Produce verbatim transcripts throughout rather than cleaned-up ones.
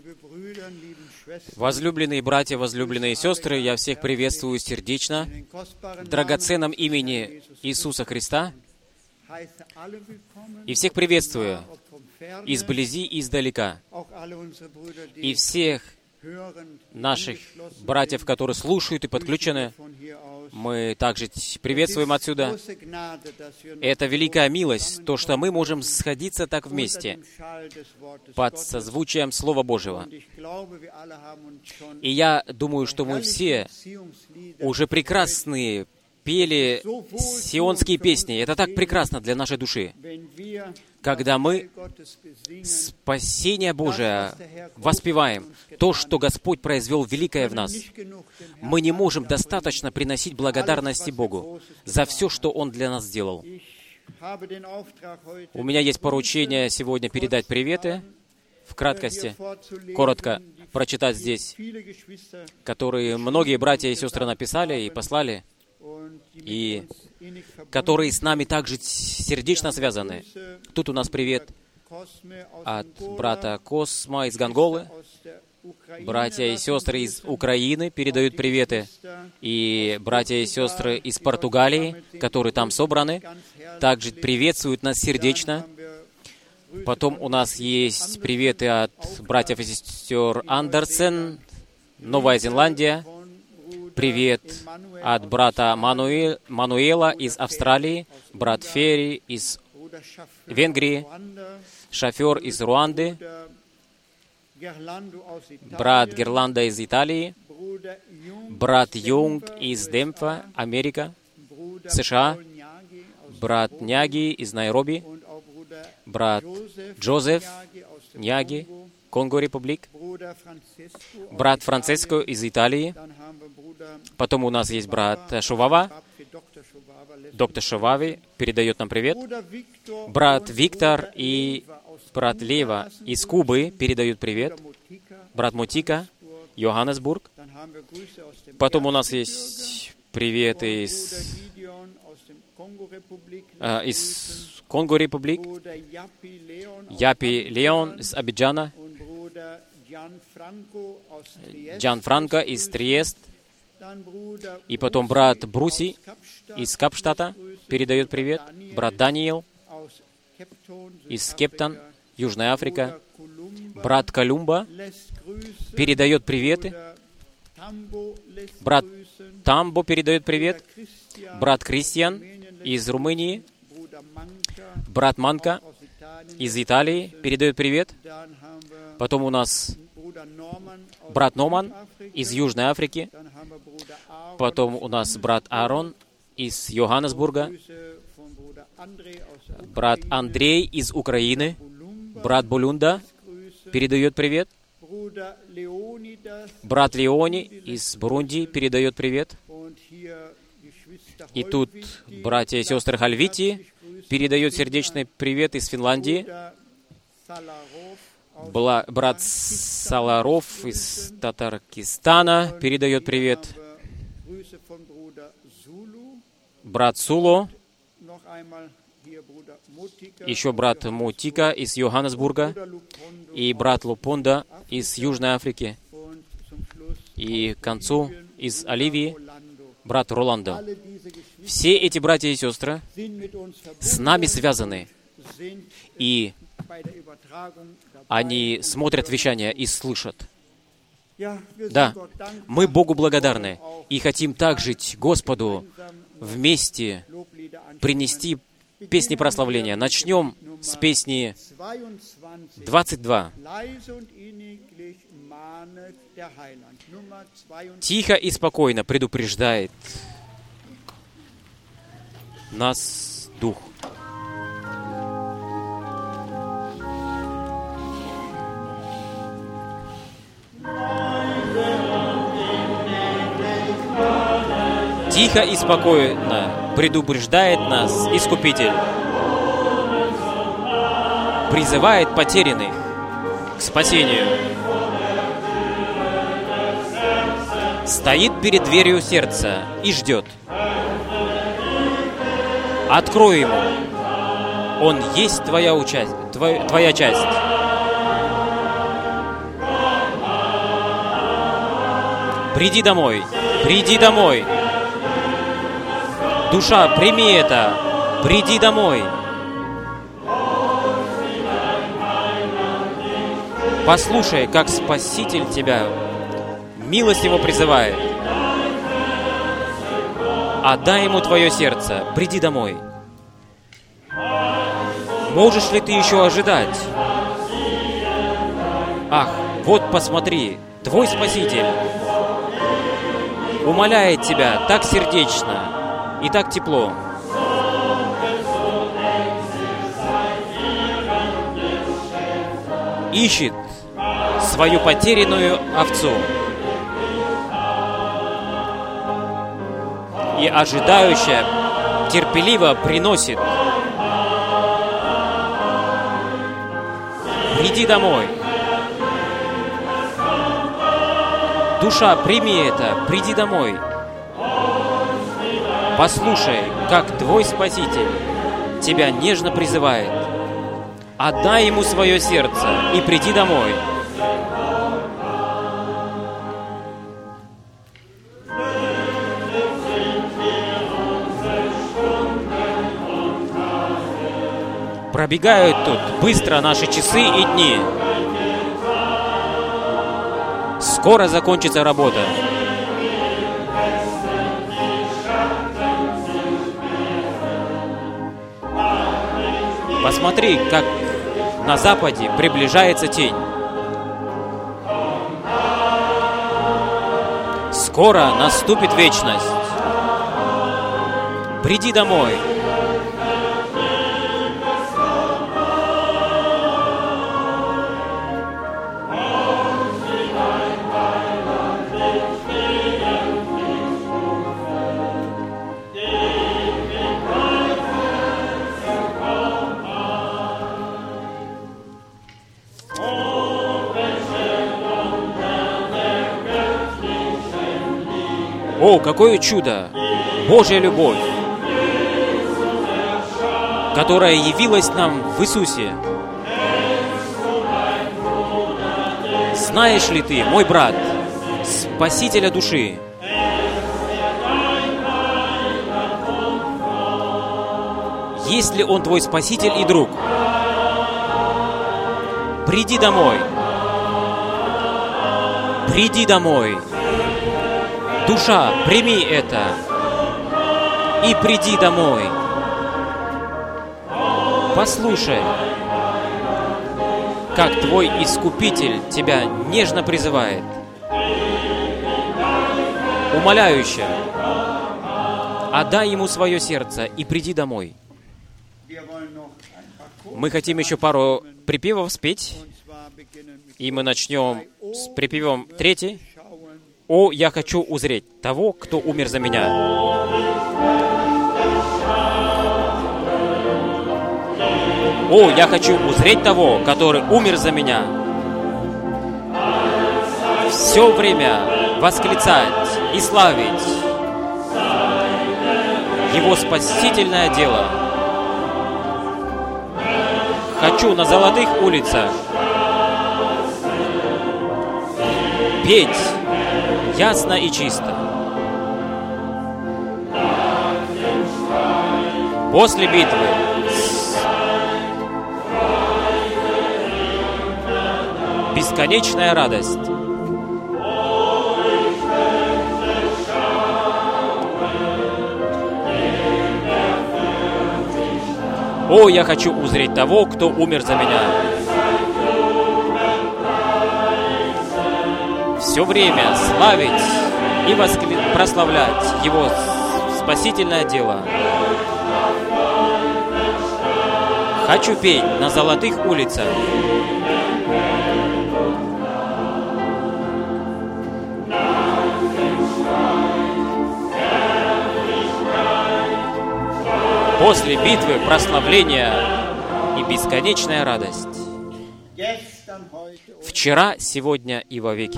Возлюбленные братья, возлюбленные сестры, я всех приветствую сердечно в драгоценном имени Иисуса Христа и всех приветствую изблизи и издалека, и всех наших братьев, которые слушают и подключены, мы также приветствуем отсюда. Это великая милость, то, что мы можем сходиться так вместе под созвучием Слова Божьего. И я думаю, что мы все уже прекрасные пели сионские песни. Это так прекрасно для нашей души, когда мы спасение Божие воспеваем, то, что Господь произвел великое в нас. Мы не можем достаточно приносить благодарности Богу за все, что Он для нас сделал. У меня есть поручение сегодня передать приветы, в краткости, коротко прочитать здесь, которые многие братья и сестры написали и послали, и которые с нами также сердечно связаны. Тут у нас привет от брата Косма из Ганголы. Братья и сестры из Украины передают приветы. И братья и сестры из Португалии, которые там собраны, также приветствуют нас сердечно. Потом у нас есть приветы от братьев и сестер Андерсен, Новая Зеландия. Привет от брата Мануэ... Мануэла из Австралии, брат Ферри из Венгрии, шофер из Руанды, брат Герланда из Италии, брат Юнг из Демпфа, Америка, США, брат Няги из Найроби, брат Джозеф Няги, Конго Републик, брат Франциско из Италии. Потом у нас есть брат Шувава, доктор Шувави передает нам привет. Брат Виктор и брат Лева из Кубы передают привет. Брат Мутика, Йоханнесбург. Потом у нас есть привет из, э, из Конго Републик. Япи Леон из Абиджана. Джан Франко из Триест. И потом брат Бруси из Капштата передает привет. Брат Даниил из Кептон, Южная Африка. Брат Колумба передает приветы. Брат Тамбо передает привет. Брат Кристиан из Румынии. Брат Манка из Италии передает привет. Потом у нас брат Номан из Южной Африки. Потом у нас брат Аарон из Йоханнесбурга. Брат Андрей из Украины. Брат Булюнда передает привет. Брат Леони из Бурунди передает привет. И тут братья и сестры Хальвити передают сердечный привет из Финляндии. Бла, брат Саларов из Татаркистана передает привет. Брат Суло, еще брат Мутика из Йоханнесбурга, и брат Лупонда из Южной Африки, и к концу из Оливии брат Роландо. Все эти братья и сестры с нами связаны, и они смотрят вещания и слышат. Да, мы Богу благодарны и хотим также Господу вместе принести песни прославления. Начнем с песни двадцать два. Тихо и спокойно предупреждает нас Дух. Тихо и спокойно предупреждает нас Искупитель. Призывает потерянных к спасению. Стоит перед дверью сердца и ждет. Открой ему. Он есть твоя, участь, твоя, твоя часть. Приди домой. Приди домой. Душа, прими это. Приди домой. Послушай, как Спаситель тебя милостиво призывает. Отдай Ему твое сердце. Приди домой. Можешь ли ты еще ожидать? Ах, вот посмотри, твой Спаситель умоляет тебя так сердечно и так тепло. Ищет свою потерянную овцу и ожидающе, терпеливо приносит. Приди домой. Душа, прими это, приди домой. Послушай, как твой Спаситель тебя нежно призывает. Отдай Ему свое сердце и приди домой. Пробегают тут быстро наши часы и дни. Скоро закончится работа. Посмотри, как на западе приближается тень. Скоро наступит вечность. Приди домой. О, какое чудо! Божья любовь, которая явилась нам в Иисусе. Знаешь ли ты, мой брат, Спасителя души? Есть ли Он твой Спаситель и друг? Приди домой. Приди домой. Душа, прими это и приди домой. Послушай, как твой Искупитель тебя нежно призывает, умоляюще. Отдай Ему свое сердце и приди домой. Мы хотим еще пару припевов спеть, и мы начнем с припевом третий. «О, я хочу узреть того, кто умер за меня». «О, я хочу узреть того, который умер за меня». Все время восклицать и славить Его спасительное дело. Хочу на золотых улицах петь ясно и чисто. После битвы бесконечная радость. О, я хочу узреть того, кто умер за меня. Все время славить и воскли... прославлять Его спасительное дело. Хочу петь на золотых улицах. После битвы прославление и бесконечная радость. Вчера, сегодня и вовеки.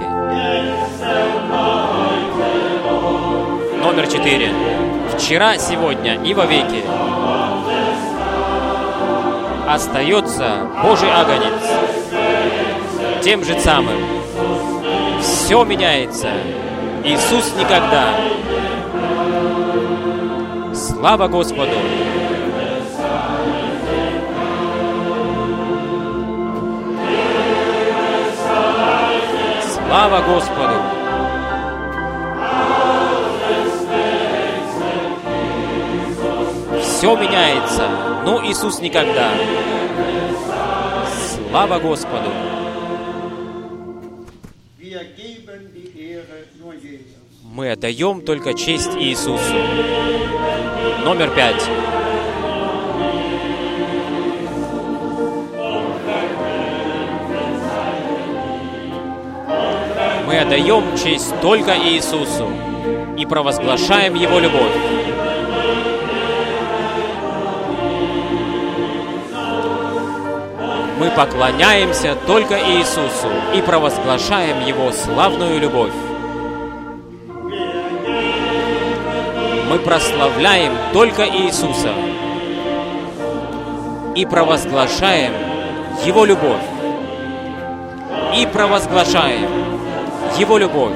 Номер четыре. Вчера, сегодня и вовеки. Остается Божий агнец тем же самым. Все меняется Иисус никогда. Слава Господу! Слава Господу! Все меняется, но Иисус никогда. Слава Господу! Мы отдаем только честь Иисусу. Номер пять. Мы отдаем честь только Иисусу и провозглашаем Его любовь. Мы поклоняемся только Иисусу и провозглашаем Его славную любовь. Мы прославляем только Иисуса и провозглашаем Его любовь. И провозглашаем Его любовь.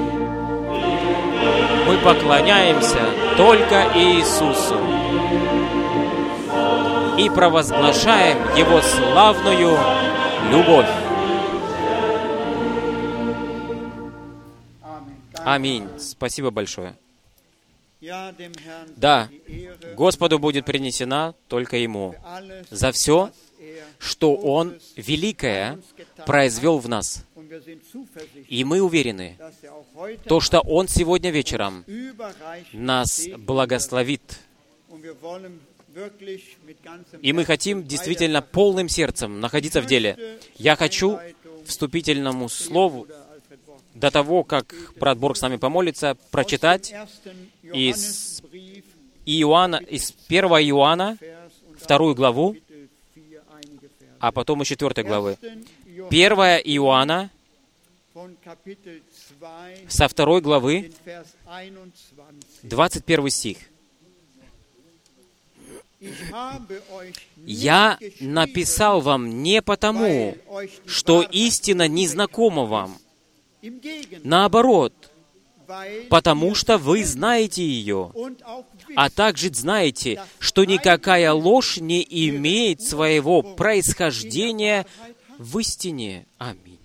Мы поклоняемся только Иисусу и провозглашаем Его славную любовь. Аминь. Спасибо большое. Да, Господу будет принесена только Ему за все, что Он великое произвел в нас. И мы уверены, то, что Он сегодня вечером нас благословит. И мы хотим действительно полным сердцем находиться в деле. Я хочу вступительному слову, до того, как брат Борг с нами помолится, прочитать из Иоанна, из первого Иоанна, вторую главу, а потом и четвертой главы. первое Иоанна, со второй главы, двадцать первый стих. «Я написал вам не потому, что истина не знакома вам. Наоборот, потому что вы знаете ее, а также знаете, что никакая ложь не имеет своего происхождения в истине». Аминь.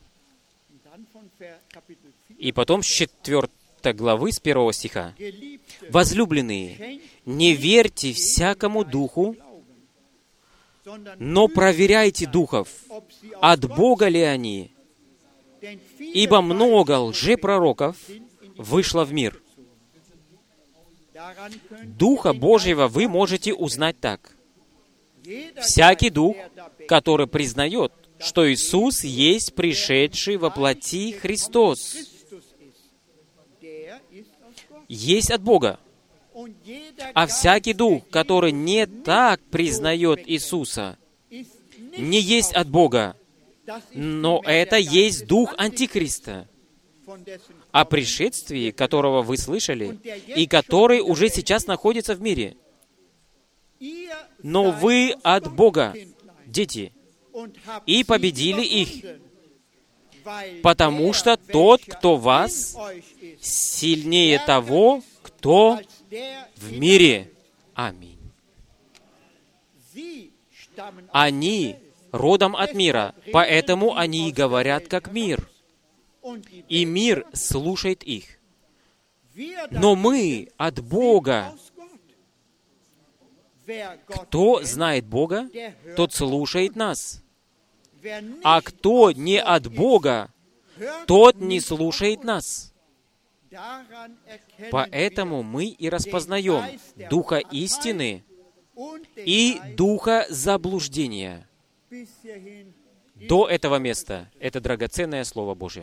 И потом с четвёртой главы, с первого стиха. «Возлюбленные, не верьте всякому духу, но проверяйте духов, от Бога ли они, ибо много лжепророков вышло в мир». Духа Божьего вы можете узнать так. Всякий дух, который признает, что Иисус есть пришедший во плоти Христос, есть от Бога. А всякий дух, который не так признает Иисуса, не есть от Бога, но это есть дух Антихриста, о пришествии которого вы слышали, и который уже сейчас находится в мире. Но вы от Бога, дети, и победили их, потому что тот, кто вас, сильнее того, кто в мире. Аминь. Они родом от мира, поэтому они и говорят как мир, и мир слушает их. Но мы от Бога. Кто знает Бога, тот слушает нас. А кто не от Бога, тот не слушает нас. Поэтому мы и распознаем духа истины и духа заблуждения. До этого места это драгоценное Слово Божие.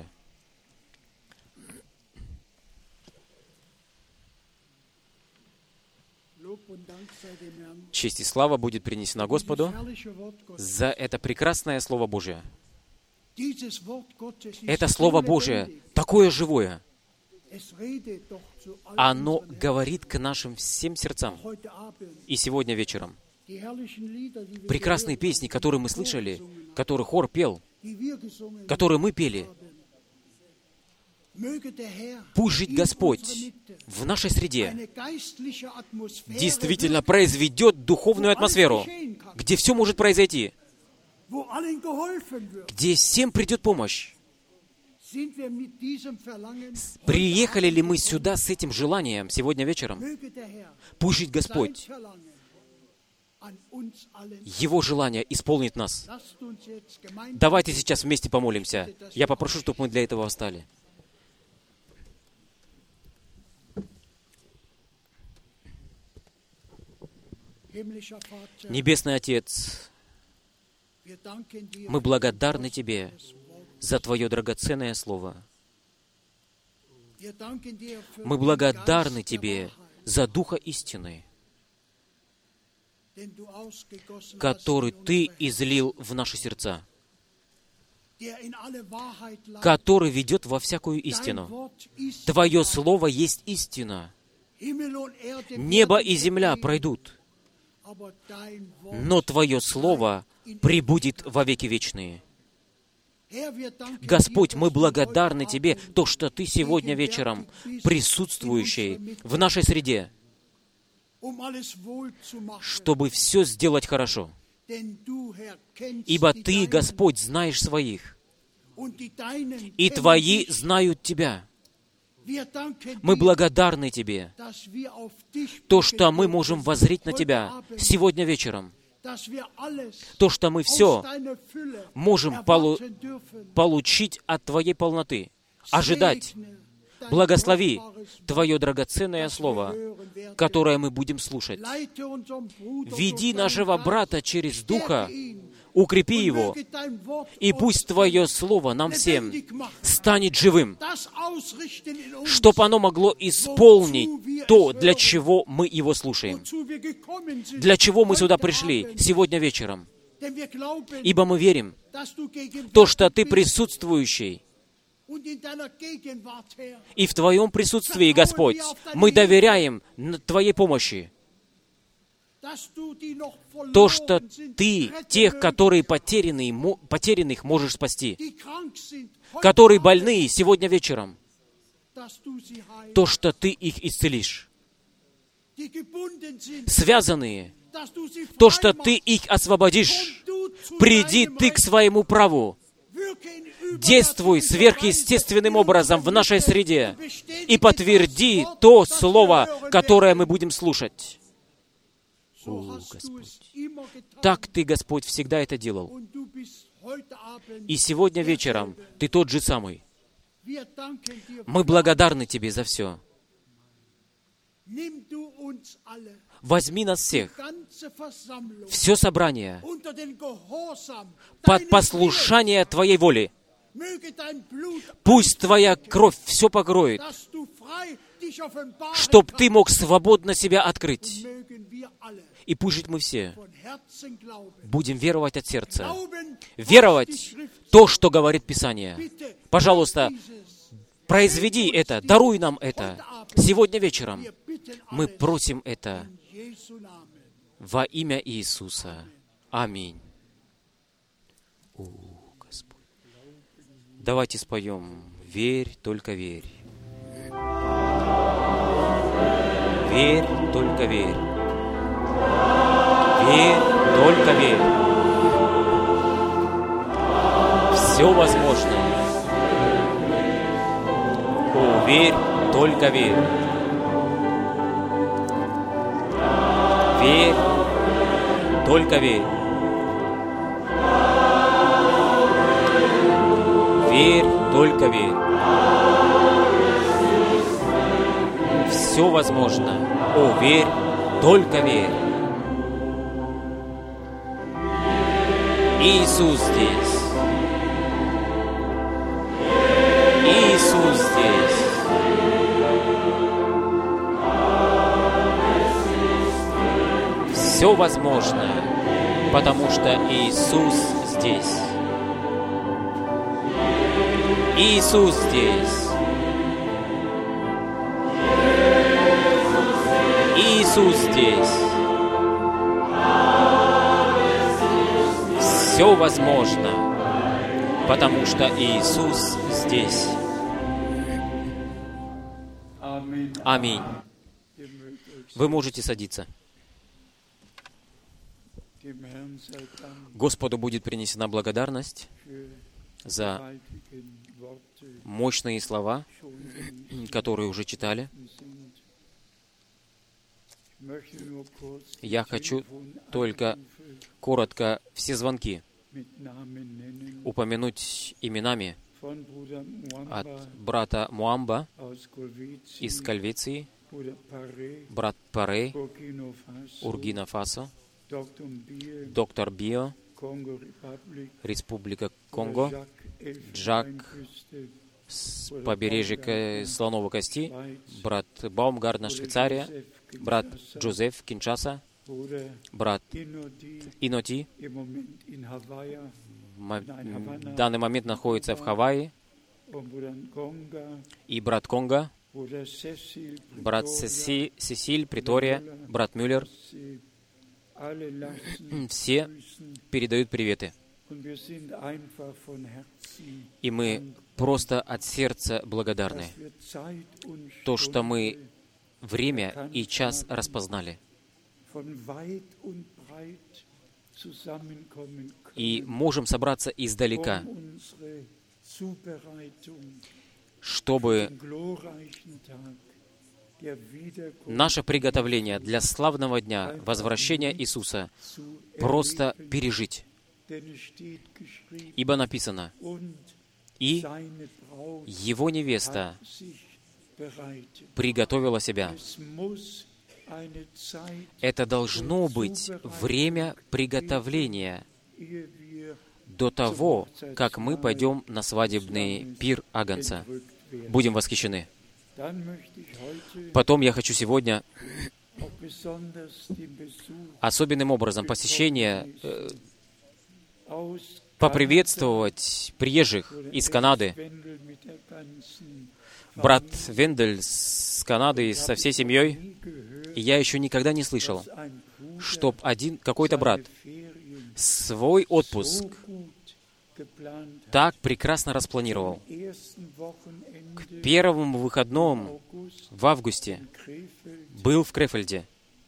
Честь и слава будет принесена Господу за это прекрасное Слово Божие. Это Слово Божие такое живое. Оно говорит к нашим всем сердцам. И сегодня вечером прекрасные песни, которые мы слышали, которые хор пел, которые мы пели, Пусть жить Господь в нашей среде действительно произведет духовную атмосферу, где все может произойти, где всем придет помощь. Приехали ли мы сюда с этим желанием сегодня вечером? Пусть жить Господь. Его желание исполнит нас. Давайте сейчас вместе помолимся. Я попрошу, чтобы мы для этого встали. Небесный Отец, мы благодарны Тебе за Твое драгоценное Слово. Мы благодарны Тебе за Духа истины, который Ты излил в наши сердца, который ведет во всякую истину. Твое Слово есть истина. Небо и земля пройдут, но Твое Слово пребудет во веки вечные. Господь, мы благодарны Тебе, то, что Ты сегодня вечером присутствующий в нашей среде, чтобы все сделать хорошо. Ибо Ты, Господь, знаешь своих, и Твои знают Тебя. Мы благодарны Тебе, то, что мы можем воззреть на Тебя сегодня вечером, то, что мы все можем полу- получить от Твоей полноты, ожидать. Благослови Твое драгоценное Слово, которое мы будем слушать. Веди нашего брата через Духа, укрепи его, и пусть Твое Слово нам всем станет живым, чтобы оно могло исполнить то, для чего мы его слушаем, для чего мы сюда пришли сегодня вечером. Ибо мы верим, то, что Ты присутствующий, и в Твоем присутствии, Господь, мы доверяем Твоей помощи. То, что Ты тех, которые потеряны, потерянных можешь спасти, которые больные сегодня вечером, то, что Ты их исцелишь. Связанные, то, что Ты их освободишь. Приди Ты к своему праву. Действуй сверхъестественным образом в нашей среде и подтверди то слово, которое мы будем слушать. О, Господь. Так Ты, Господь, всегда это делал. И сегодня вечером Ты тот же самый. Мы благодарны Тебе за все. Возьми нас всех, все собрание, под послушание Твоей воли. Пусть Твоя кровь все покроет, чтоб Ты мог свободно себя открыть. И пусть мы все будем веровать от сердца, веровать то, что говорит Писание. Пожалуйста, произведи это, даруй нам это сегодня вечером. Мы просим это во имя Иисуса. Аминь. О, Господь. Давайте споем «Верь, только верь». Верь, только верь. Верь, только верь. Все возможно. О, верь, только верь. Верь, только верь. Верь, только верь. Все возможно. О, верь, только верь. Иисус здесь. Иисус здесь. Все возможно, потому что Иисус здесь. Иисус здесь. Иисус здесь. Все возможно, потому что Иисус здесь. Аминь. Вы можете садиться. Господу будет принесена благодарность за мощные слова, которые уже читали. Я хочу только коротко все звонки упомянуть именами от брата Муамба из Кальвеции, брат Паре, Буркина-Фасо, доктор Био, Республика Конго, Джак с побережья Слоновой Кости, брат Баумгартнер, Швейцария, брат Джозеф, Киншаса, брат Иноти, в данный момент находится в Хавайи, и брат Конго, брат Сеси, Сесиль, Притория, брат Мюллер. Все передают приветы. И мы просто от сердца благодарны. То, что мы время и час распознали. И можем собраться издалека, чтобы наше приготовление для славного дня возвращения Иисуса просто пережить. Ибо написано, «И Его невеста приготовила себя». Это должно быть время приготовления до того, как мы пойдем на свадебный пир Агнца. Будем восхищены. Потом я хочу сегодня особенным образом посещение э, поприветствовать приезжих из Канады. Брат Вендель с Канады со всей семьей. И я еще никогда не слышал, чтоб один какой-то брат свой отпуск так прекрасно распланировал. К первому выходному в августе был в Крефельде.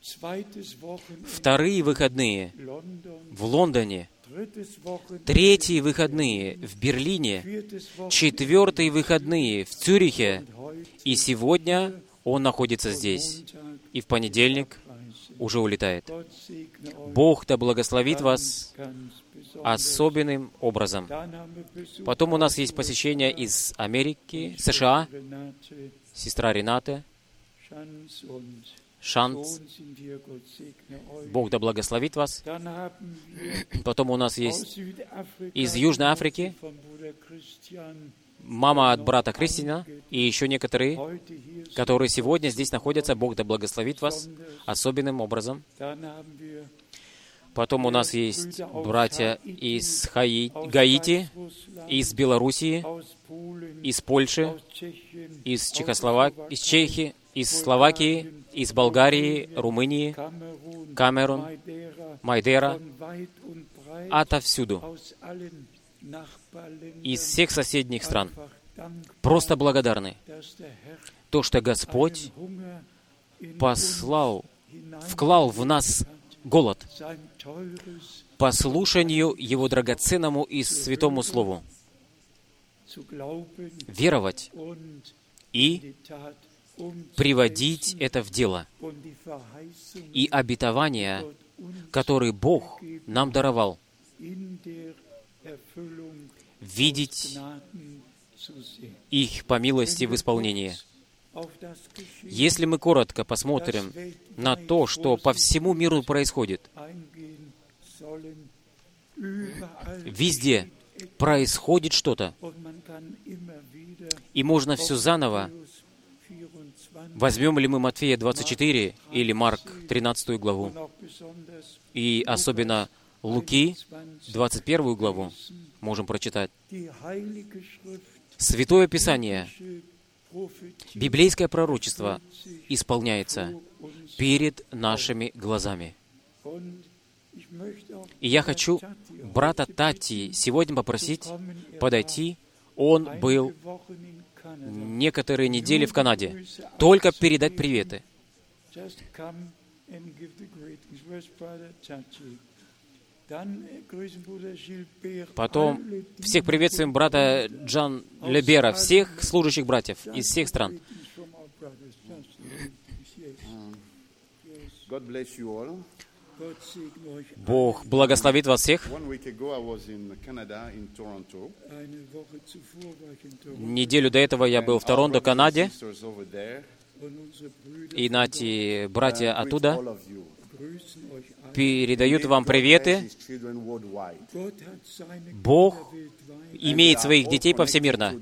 Вторые выходные в Лондоне. Третьи выходные в Берлине. Четвертые выходные в Цюрихе. И сегодня он находится здесь. И в понедельник уже улетает. Бог да благословит вас особенным образом. Потом у нас есть посещение из Америки, США, сестра Рената, Шанс. Бог да благословит вас. Потом у нас есть из Южной Африки мама от брата Кристина и еще некоторые, которые сегодня здесь находятся. Бог да благословит вас особенным образом. Потом у нас есть братья из Хаи... Гаити, из Белоруссии, из Польши, из Чехословакии, из Чехии, из Словакии, из Болгарии, Румынии, Камерун, Майдера, отовсюду, из всех соседних стран. Просто благодарны. То, что Господь послал, вклал в нас голод по слушанию Его драгоценному и святому Слову. Веровать и приводить это в дело. И обетования, которые Бог нам даровал, видеть их по милости в исполнении. Если мы коротко посмотрим на то, что по всему миру происходит, везде происходит что-то, и можно все заново. Возьмем ли мы Матфея двадцать четыре или Марк тринадцатую главу, и особенно Луки двадцать первую главу, можем прочитать. Святое Писание, библейское пророчество исполняется перед нашими глазами. И я хочу брата Тати сегодня попросить подойти. Он был некоторые недели в Канаде. Только передать приветы. Потом всех приветствуем брата Джан Лебера, всех служащих братьев из всех стран. Бог благословит вас всех. Неделю до этого я был в Торонто, Канаде, и наши братья оттуда передают вам приветы. Бог имеет своих детей повсемирно,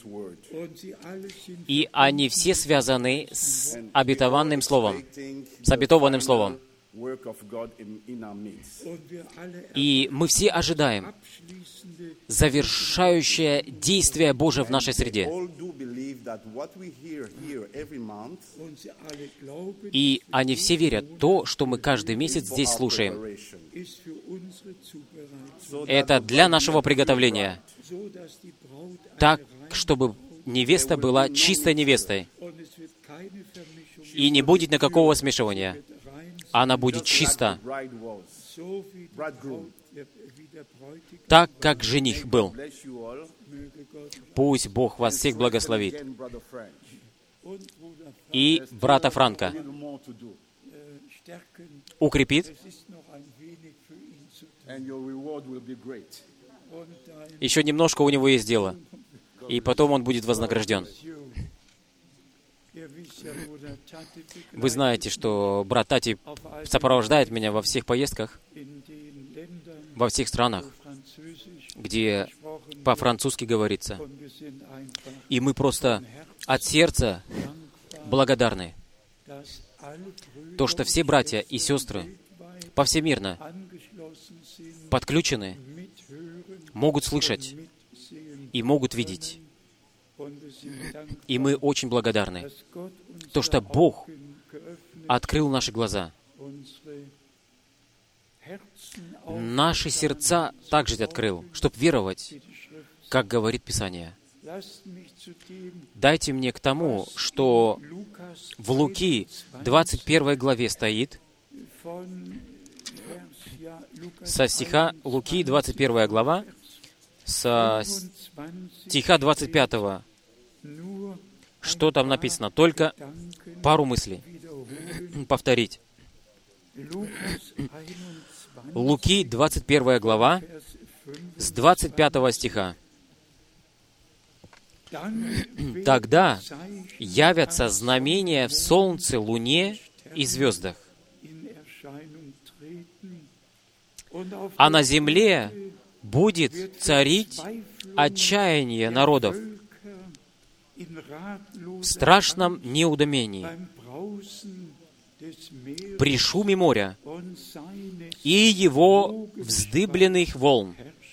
и они все связаны с обетованным словом, с обетованным словом. И мы все ожидаем завершающее действие Божие в нашей среде. И они все верят в то, что мы каждый месяц здесь слушаем. Это для нашего приготовления. Так, чтобы невеста была чистой невестой. И не будет никакого смешивания. Она будет чиста, так, как жених был. Пусть Бог вас всех благословит. И брата Франка укрепит. Еще немножко у него есть дело. И потом он будет вознагражден. Вы знаете, что брат Тати сопровождает меня во всех поездках, во всех странах, где по-французски говорится. И мы просто от сердца благодарны. То, что все братья и сестры повсемирно подключены, могут слышать и могут видеть. И мы очень благодарны, то, что Бог открыл наши глаза. Наши сердца также открыл, чтобы веровать, как говорит Писание. Дайте мне к тому, что в Луки двадцать первой главе стоит, со стиха Луки двадцать первая глава, со стиха двадцать пятого, что там написано? Только пару мыслей повторить. Луки двадцать первая глава, с двадцать пятого стиха. «Тогда явятся знамения в солнце, луне и звездах, а на земле будет царить отчаяние народов в страшном неудомении, при шуме моря и его вздыбленных волн,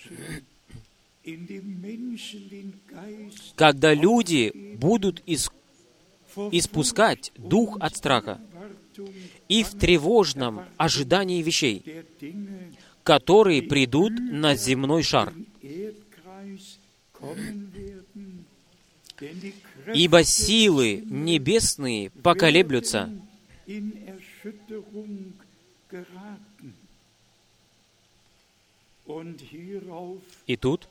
когда люди будут ис- испускать дух от страха и в тревожном ожидании вещей, которые придут на земной шар. Ибо силы небесные поколеблются». И тут,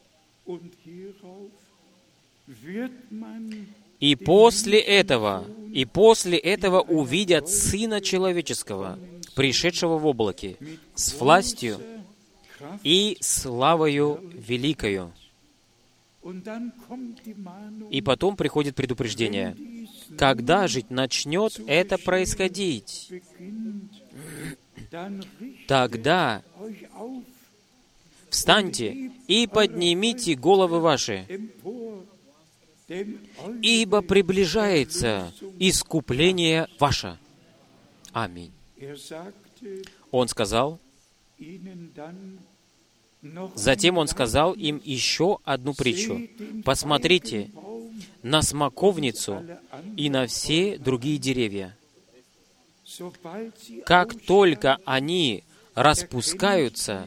«И после этого, и после этого увидят Сына Человеческого, пришедшего в облаке, с властью и славою великою». И потом приходит предупреждение. Когда же начнет это происходить? Тогда встаньте и поднимите головы ваши, ибо приближается искупление ваше. Аминь. Он сказал, затем Он сказал им еще одну притчу. «Посмотрите на смоковницу и на все другие деревья. Как только они распускаются,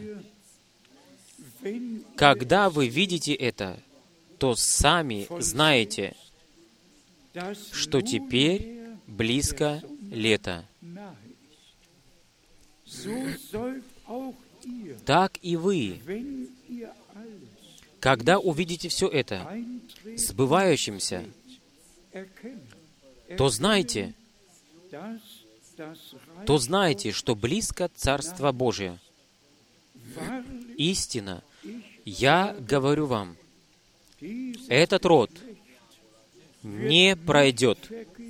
когда вы видите это, то сами знаете, что теперь близко лето. Так и вы, когда увидите все это сбывающимся, то знайте, то знайте, что близко Царство Божие. Истина, я говорю вам, этот род не пройдет,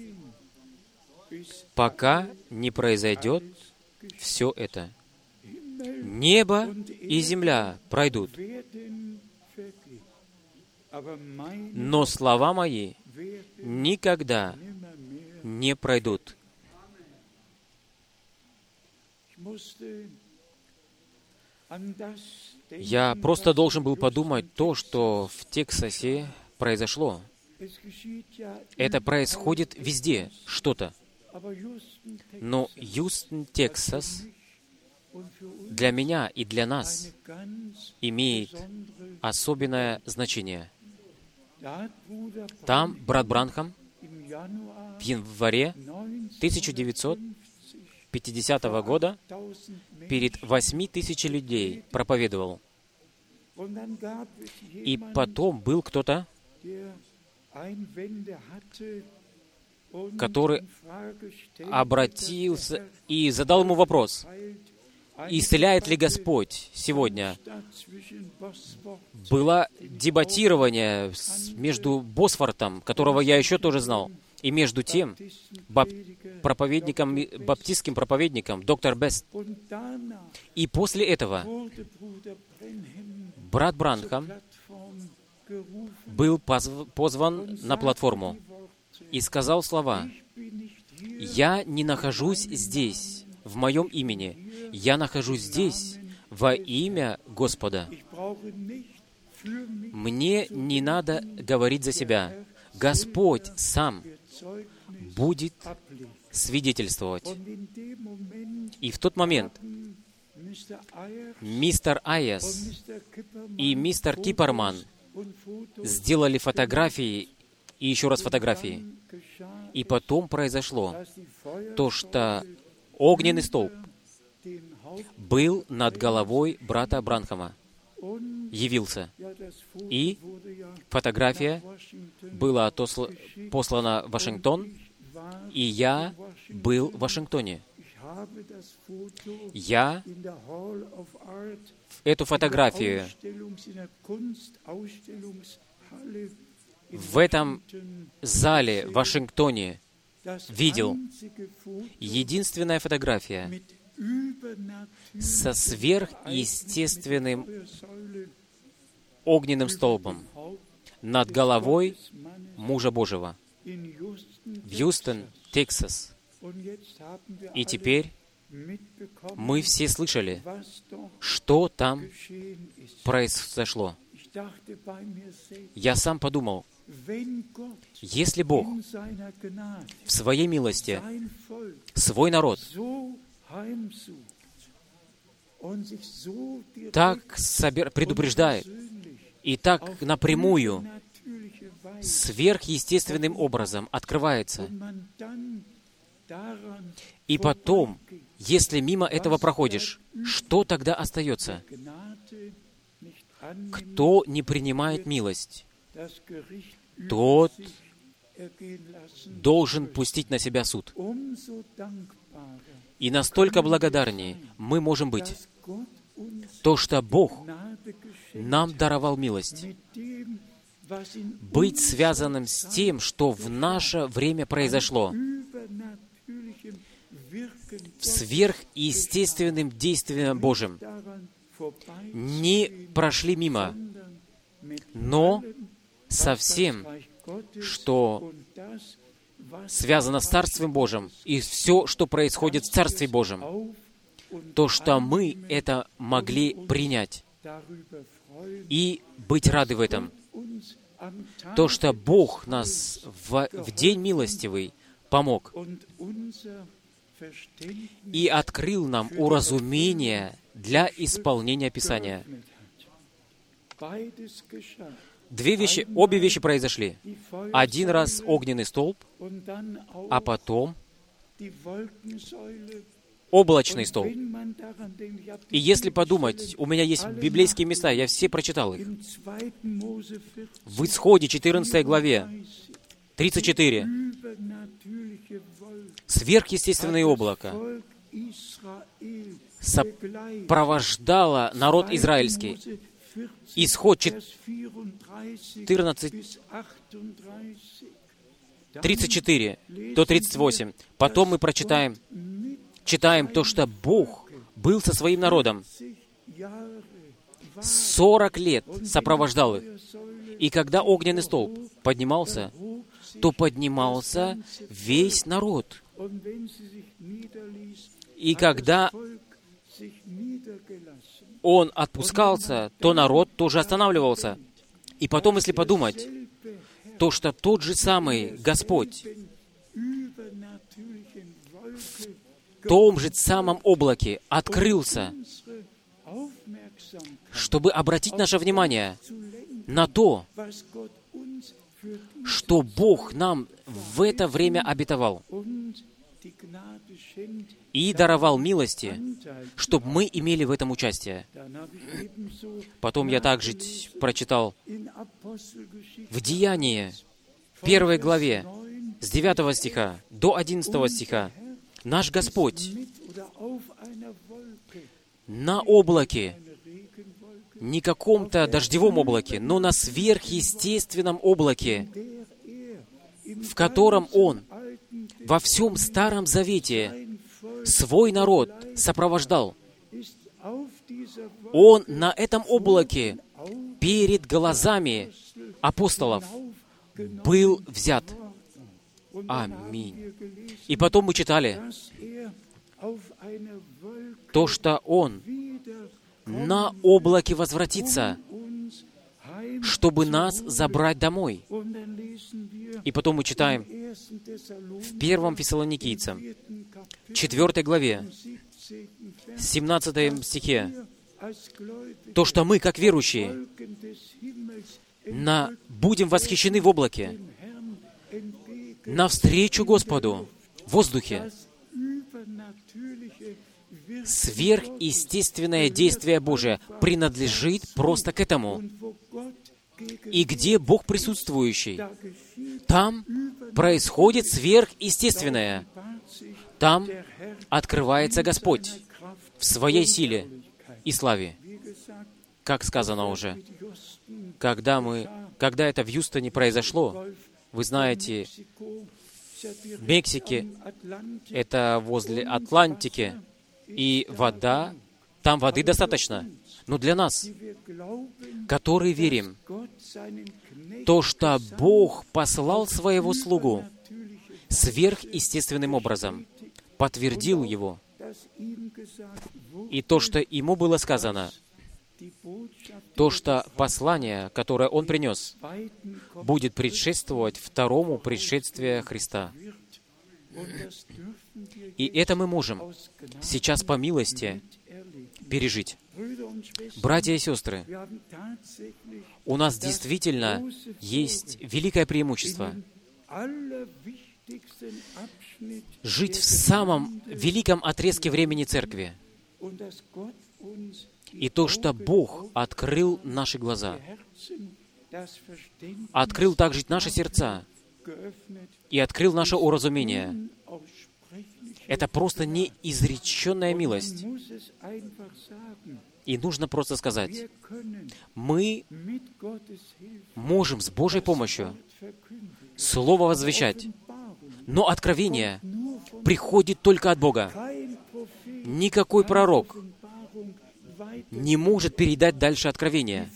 пока не произойдет все это. Небо и земля пройдут, но слова мои никогда не пройдут. Я просто должен был подумать то, что в Тексасе произошло. Это происходит везде, что-то. Но Юстон, Тексас, для меня и для нас имеет особенное значение. Там брат Бранхам в январе тысяча девятьсот пятидесятого года перед восьми тысячами людей проповедовал. И потом был кто-то, который обратился и задал ему вопрос: исцеляет ли Господь сегодня? Было дебатирование между Босфортом, которого я еще тоже знал, и между тем бап проповедником, баптистским проповедником, доктор Бест. И после этого брат Бранхам был позван на платформу и сказал слова: «Я не нахожусь здесь в моем имени, я нахожусь здесь во имя Господа. Мне не надо говорить за себя. Господь сам будет свидетельствовать». И в тот момент мистер Айес и мистер Кипперман сделали фотографии и еще раз фотографии. И потом произошло то, что огненный столб был над головой брата Бранхама, явился. И фотография была послана в Вашингтон, и я был в Вашингтоне. Я эту фотографию в этом зале в Вашингтоне видел. Единственная фотография со сверхъестественным огненным столбом над головой мужа Божьего в Юстон, Тексас. И теперь мы все слышали, что там произошло. Я сам подумал, если Бог в Своей милости свой народ так собер... предупреждает и так напрямую, сверхъестественным образом открывается, и потом, если мимо этого проходишь, что тогда остается? Кто не принимает милость, тот должен пустить на себя суд. И настолько благодарнее мы можем быть, то, что Бог нам даровал милость, быть связанным с тем, что в наше время произошло, сверхъестественным действием Божьим, не прошли мимо, но со всем, что связано с Царством Божьим, и все, что происходит в Царстве Божьем, то, что мы это могли принять и быть рады в этом. То, что Бог нас в, в день милостивый помог и открыл нам уразумение для исполнения Писания. Две вещи, обе вещи произошли. Один раз огненный столб, а потом облачный столб. И если подумать, у меня есть библейские места, я все прочитал их. В Исходе четырнадцатой главе, тридцать четыре. Сверхъестественное облако сопровождало народ израильский. Исход четырнадцать, тридцать четыре до тридцать восемь. Потом мы прочитаем, читаем то, что Бог был со своим народом. сорок лет сопровождал их. И когда огненный столб поднимался, то поднимался весь народ. И когда он отпускался, то народ тоже останавливался. И потом, если подумать, то, что тот же самый Господь в том же самом облаке открылся, чтобы обратить наше внимание на то, что Бог нам в это время обетовал и даровал милости, чтобы мы имели в этом участие. Потом я также прочитал в Деянии, первой главе, с девятого стиха до одиннадцатого стиха, наш Господь на облаке, не каком-то дождевом облаке, но на сверхъестественном облаке, в котором Он во всем Старом Завете свой народ сопровождал. Он на этом облаке перед глазами апостолов был взят. Аминь. И потом мы читали то, что Он на облаке возвратится, чтобы нас забрать домой. И потом мы читаем в первом Фессалоникийцам, четвёртой главе, семнадцатом стихе, то, что мы, как верующие, на, будем восхищены в облаке, навстречу Господу в воздухе. Сверхъестественное действие Божие принадлежит просто к этому. И где Бог присутствующий, там происходит сверхъестественное. Там открывается Господь в своей силе и славе. Как сказано уже, когда, мы, когда это в Юстоне произошло, вы знаете, в Мексике, это возле Атлантики, и вода, там воды достаточно. Но для нас, которые верим, то, что Бог послал своего слугу сверхъестественным образом, подтвердил его, и то, что ему было сказано, то, что послание, которое он принес, будет предшествовать второму пришествию Христа. И это мы можем сейчас по милости пережить. Братья и сестры, у нас действительно есть великое преимущество жить в самом великом отрезке времени Церкви. И то, что Бог открыл наши глаза, открыл также наши сердца и открыл наше уразумение. Это просто неизреченная милость. И нужно просто сказать, мы можем с Божьей помощью Слово возвещать, но откровение приходит только от Бога. Никакой пророк не может передать дальше откровение.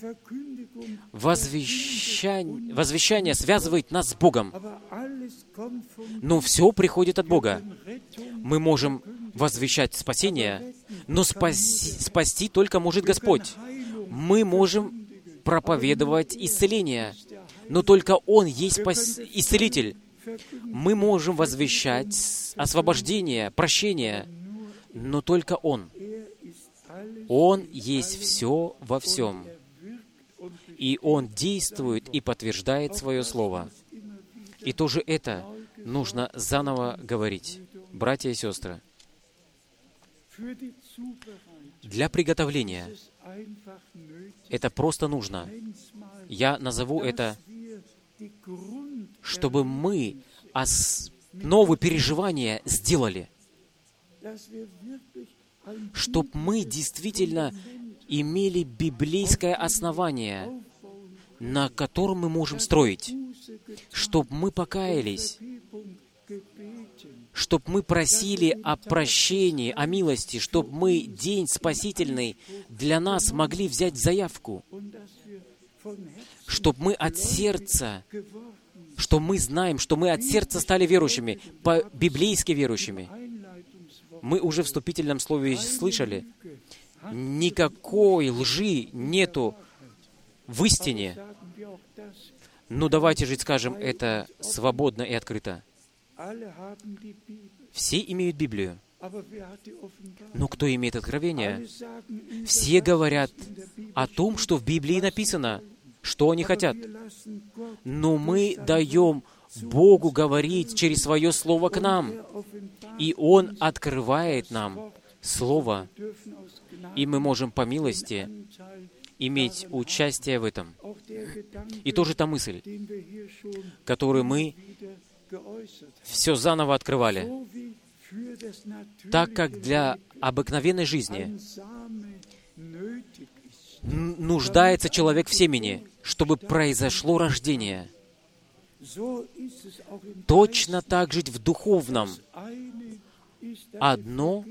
Возвещание, возвещание связывает нас с Богом. Но все приходит от Бога. Мы можем возвещать спасение, но спаси, спасти только может Господь. Мы можем проповедовать исцеление, но только Он есть спас... исцелитель. Мы можем возвещать освобождение, прощение, но только Он. Он есть все во всем. и Он действует и подтверждает Свое Слово. И тоже это нужно заново говорить, братья и сестры. Для приготовления это просто нужно. Я назову это, чтобы мы основы переживания сделали, чтобы мы действительно имели библейское основание, на котором мы можем строить, чтобы мы покаялись, чтобы мы просили о прощении, о милости, чтобы мы день спасительный для нас могли взять в заявку, чтобы мы от сердца, что мы знаем, что мы от сердца стали верующими, по-библейски верующими. Мы уже в вступительном слове слышали, никакой лжи нету в истине. Ну, давайте же скажем это свободно и открыто. Все имеют Библию. Но кто имеет откровение? Все говорят о том, что в Библии написано, что они хотят. Но мы даем Богу говорить через Свое Слово к нам. И Он открывает нам Слово. И мы можем по милости иметь участие в этом. И тоже та мысль, которую мы все заново открывали. Так как для обыкновенной жизни нуждается человек в семени, чтобы произошло рождение, точно так же в духовном. Одно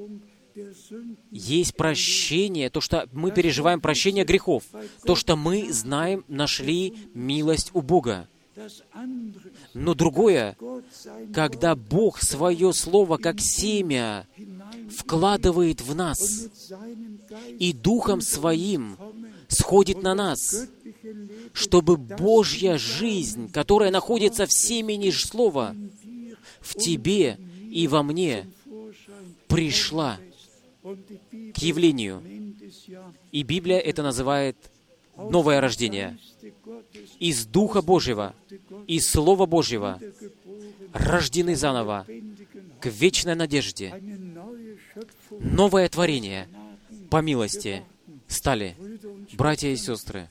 есть прощение, то, что мы переживаем прощение грехов, то, что мы знаем, нашли милость у Бога. Но другое, когда Бог Свое Слово, как семя, вкладывает в нас, и Духом Своим сходит на нас, чтобы Божья жизнь, которая находится в семени Слова, в тебе и во мне, пришла к явлению. И Библия это называет новое рождение. Из Духа Божьего, из Слова Божьего рождены заново к вечной надежде. Новое творение по милости стали. Братья и сестры,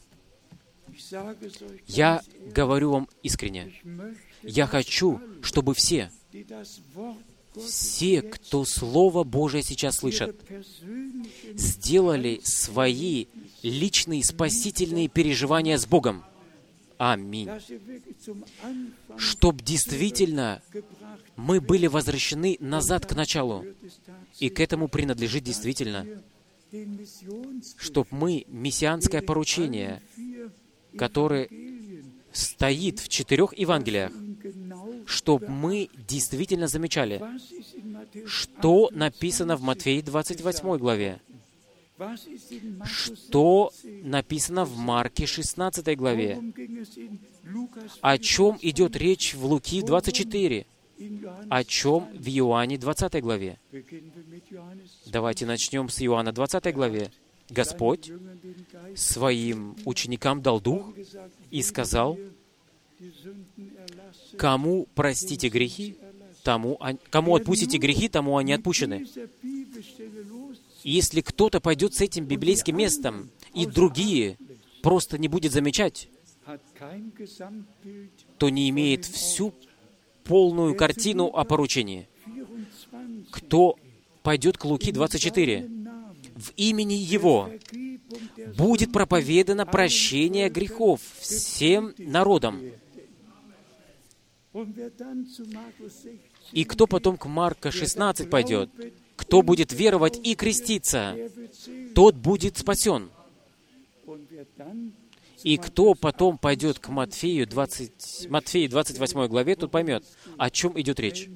я говорю вам искренне, я хочу, чтобы все, все, кто Слово Божие сейчас слышат, сделали свои личные спасительные переживания с Богом. Аминь. Чтоб действительно мы были возвращены назад к началу. И к этому принадлежит действительно, чтоб мы мессианское поручение, которое стоит в четырех Евангелиях, чтоб мы действительно замечали, что написано в Матфея двадцать восьмой главе, что написано в Марке шестнадцатой главе, о чем идет речь в Луки двадцать четыре, о чем в Иоанне двадцатой главе. Давайте начнем с Иоанна двадцатой главе. Господь своим ученикам дал Дух и сказал, кому простите грехи, тому, кому отпустите грехи, тому они отпущены. И если кто-то пойдет с этим библейским местом, и другие просто не будет замечать, то не имеет всю полную картину о поручении. Кто пойдет к Луки двадцать четыре, в имени Его будет проповедано прощение грехов всем народам. И кто потом к Марка шестнадцать пойдет, кто будет веровать и креститься, тот будет спасен. И кто потом пойдет к Матфею двадцать, Матфею двадцать восьмой главе, тот поймет, о чем идет речь.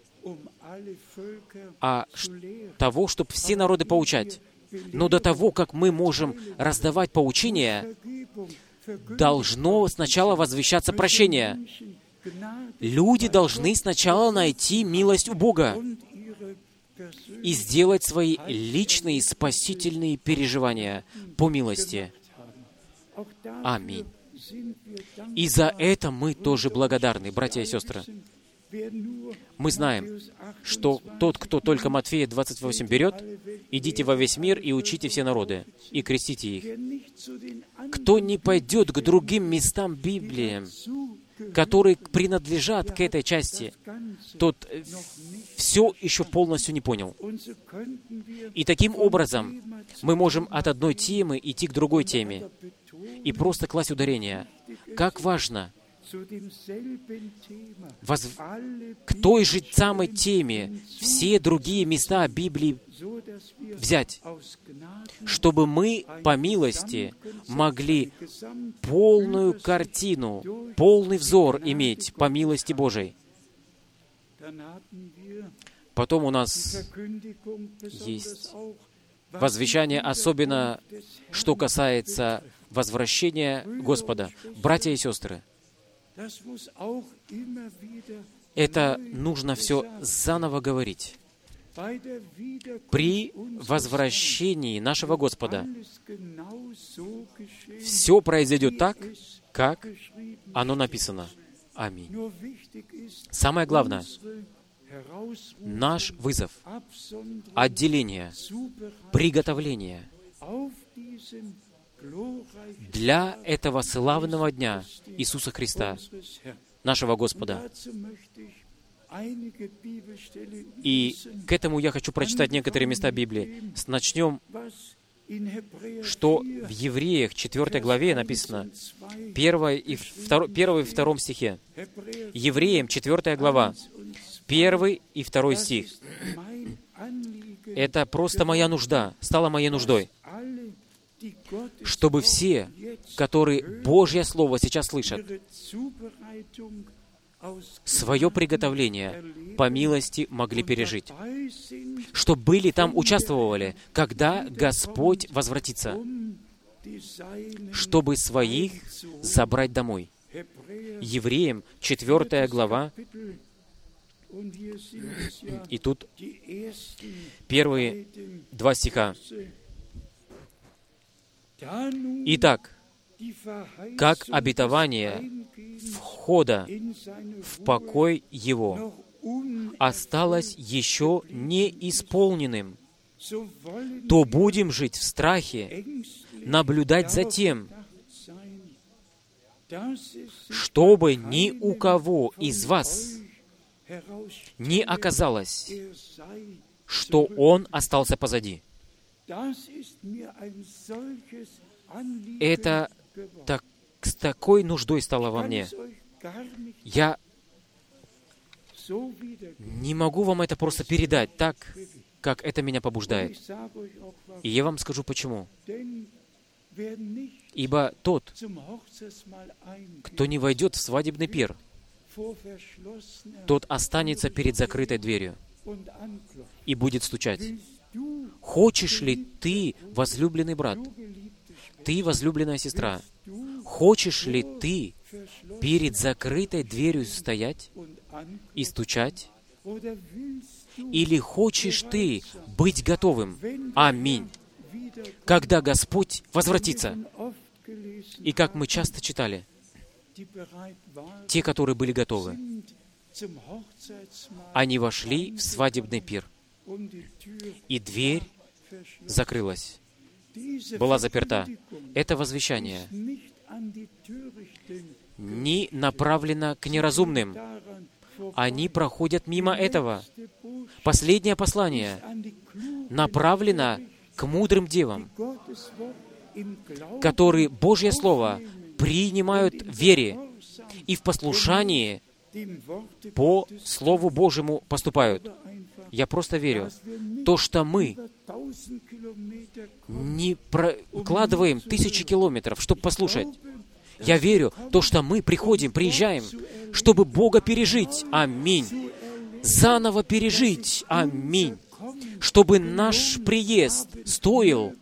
А того, чтобы все народы поучать. Но до того, как мы можем раздавать поучения, должно сначала возвещаться прощение. Люди должны сначала найти милость у Бога и сделать свои личные спасительные переживания по милости. Аминь. И за это мы тоже благодарны, братья и сестры. Мы знаем, что тот, кто только Матфея двадцать восемь берет, «Идите во весь мир и учите все народы, и крестите их». Кто не пойдет к другим местам Библии, которые принадлежат к этой части, тот все еще полностью не понял. И таким образом мы можем от одной темы идти к другой теме и просто класть ударение. Как важно воз... к той же самой теме все другие места Библии взять, чтобы мы по милости могли полную картину, полный взор иметь по милости Божией. Потом у нас есть возвещание, особенно что касается возвращения Господа. Братья и сестры, это нужно все заново говорить. При возвращении нашего Господа все произойдет так, как оно написано. Аминь. Самое главное, наш вызов, отделение, приготовление для этого славного дня Иисуса Христа, нашего Господа. И к этому я хочу прочитать некоторые места Библии. Начнем, что в Евреях четвёртой главе написано, первое и втором стихе. Евреям четвёртая глава, первый и второй стих. Это просто моя нужда, стала моей нуждой, чтобы все, которые Божье Слово сейчас слышат, свое приготовление по милости могли пережить, чтобы были там, участвовали, когда Господь возвратится, чтобы своих забрать домой. Евреям четвёртая глава, и тут первые два стиха. Итак, как обетование входа в покой Его осталось еще не исполненным, то будем жить в страхе, наблюдать за тем, чтобы ни у кого из вас не оказалось, что он остался позади. Это так, с такой нуждой стало во мне. Я не могу вам это просто передать так, как это меня побуждает. И я вам скажу почему. Ибо тот, кто не войдет в свадебный пир, тот останется перед закрытой дверью и будет стучать. Хочешь ли ты, возлюбленный брат, ты, возлюбленная сестра, хочешь ли ты перед закрытой дверью стоять и стучать? Или хочешь ты быть готовым? Аминь. Когда Господь возвратится. И как мы часто читали, те, которые были готовы, они вошли в свадебный пир, и дверь закрылась, была заперта. Это возвещание не направлено к неразумным. Они проходят мимо этого. Последнее послание направлено к мудрым девам, которые Божье Слово принимают в вере и в послушании по Слову Божьему поступают. Я просто верю, то, что мы не прокладываем тысячи километров, чтобы послушать. Я верю, то, что мы приходим, приезжаем, чтобы Бога пережить. Аминь. Заново пережить. Аминь. Чтобы наш приезд стоил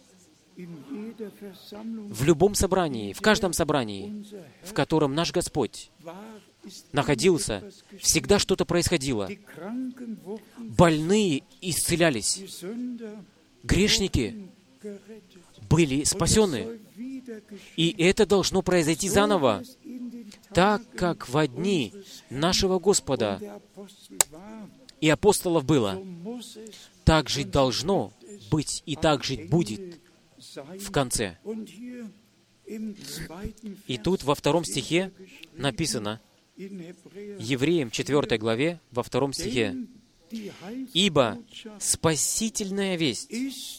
в любом собрании, в каждом собрании, в котором наш Господь находился, всегда что-то происходило. Больные исцелялись. Грешники были спасены. И это должно произойти заново, так как во дни нашего Господа и апостолов было, так жить должно быть и так жить будет в конце. И тут во втором стихе написано, Евреям четвёртой главе, во втором стихе, «Ибо спасительная весть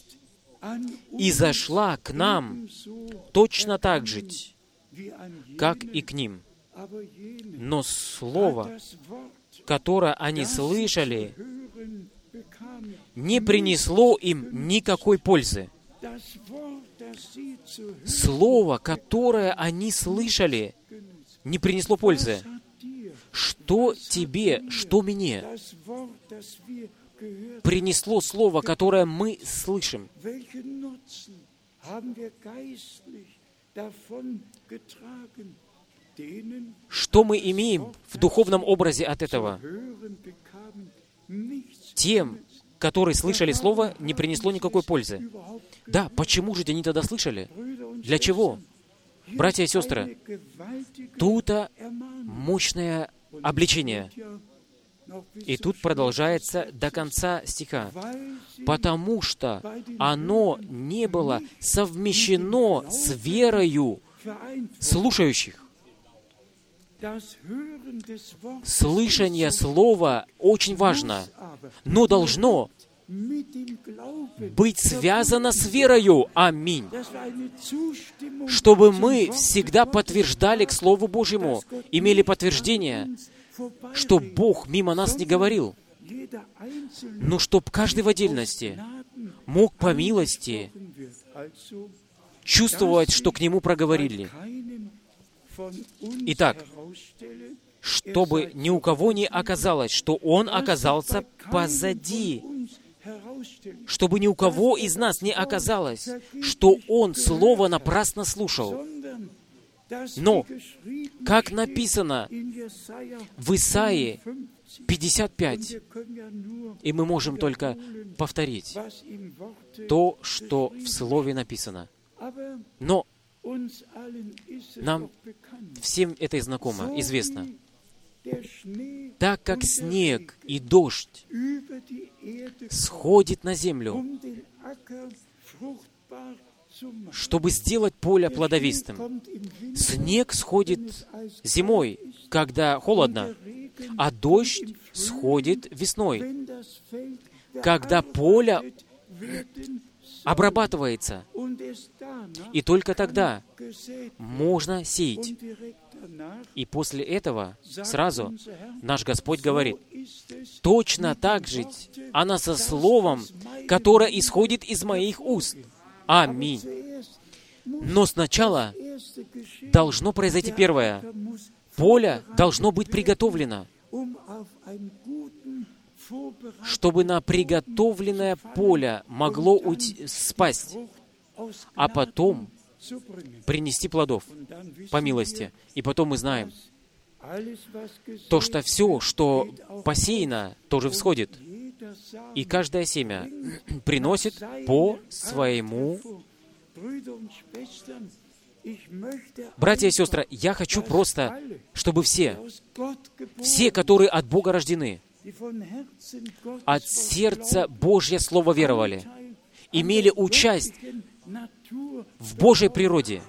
изошла к нам точно так же, как и к ним. Но слово, которое они слышали, не принесло им никакой пользы». Слово, которое они слышали, не принесло пользы. Что тебе, что мне принесло слово, которое мы слышим? Что мы имеем в духовном образе от этого? Тем, которые слышали слово, не принесло никакой пользы. Да, почему же они тогда слышали? Для чего? Братья и сестры, тут мощное обличение. И тут продолжается до конца стиха. «Потому что оно не было совмещено с верою слушающих». Слышание слова очень важно, но должно быть связано с верою. Аминь. Чтобы мы всегда подтверждали к Слову Божьему, имели подтверждение, что Бог мимо нас не говорил, но чтоб каждый в отдельности мог по милости чувствовать, что к Нему проговорили. Итак, чтобы ни у кого не оказалось, что Он оказался позади, чтобы ни у кого из нас не оказалось, что он Слово напрасно слушал. Но, как написано в Исаии пятьдесят пять, и мы можем только повторить то, что в Слове написано. Но нам всем это знакомо, известно. Так как снег и дождь сходит на землю, чтобы сделать поле плодовитым. Снег сходит зимой, когда холодно, а дождь сходит весной, когда поле обрабатывается. И только тогда можно сеять. И после этого сразу наш Господь говорит, точно так же она со словом, которое исходит из моих уст. Аминь. Но сначала должно произойти первое. Поле должно быть приготовлено, чтобы на приготовленное поле могло уйти, спасть, а потом принести плодов по милости. И потом мы знаем, то, что все, что посеяно, тоже всходит. И каждое семя приносит по своему. Братья и сестры, я хочу просто, чтобы все, все, которые от Бога рождены, от сердца Божье Слово веровали, имели участь в Божьей природе,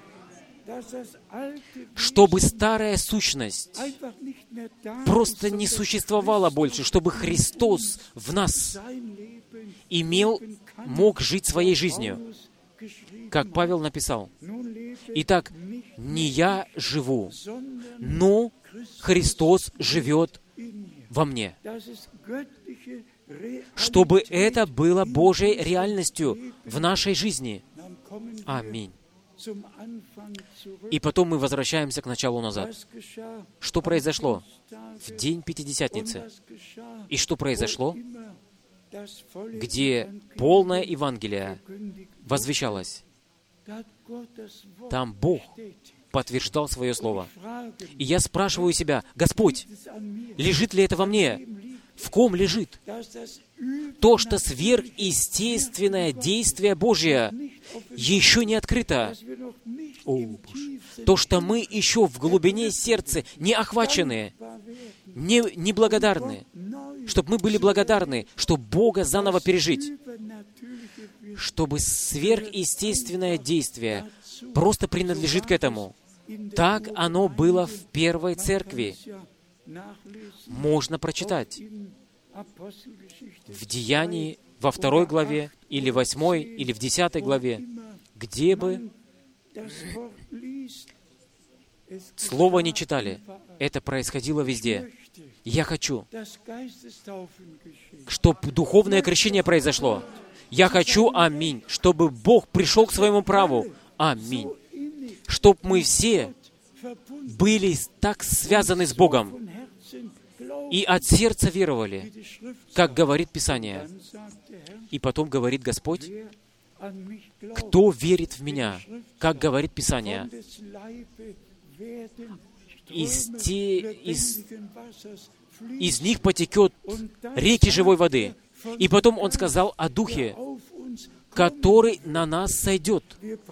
чтобы старая сущность просто не существовала больше, чтобы Христос в нас имел, мог жить своей жизнью, как Павел написал. Итак, не я живу, но Христос живет во мне. Чтобы это было Божьей реальностью в нашей жизни. Аминь. И потом мы возвращаемся к началу назад. Что произошло в день Пятидесятницы? И что произошло, где полное Евангелие возвещалось? Там Бог подтверждал свое Слово. И я спрашиваю себя, Господь, лежит ли это во мне? В ком лежит? То, что сверхъестественное действие Божье еще не открыто, О, Боже. То, что мы еще в глубине сердца не охвачены, не, не благодарны, чтобы мы были благодарны, чтобы Бога заново пережить, чтобы сверхъестественное действие просто принадлежит к этому. Так оно было в первой церкви. Можно прочитать в Деянии во второй главе, или восьмой, или в десятой главе, где бы слово не читали, это происходило везде. Я хочу, чтобы духовное крещение произошло. Я хочу, аминь, чтобы Бог пришел к своему праву. Аминь. Чтобы мы все были так связаны с Богом и от сердца веровали, как говорит Писание. И потом говорит Господь, кто верит в Меня, как говорит Писание, из, те, из, из них потекет реки живой воды. И потом Он сказал о Духе, который на нас сойдет.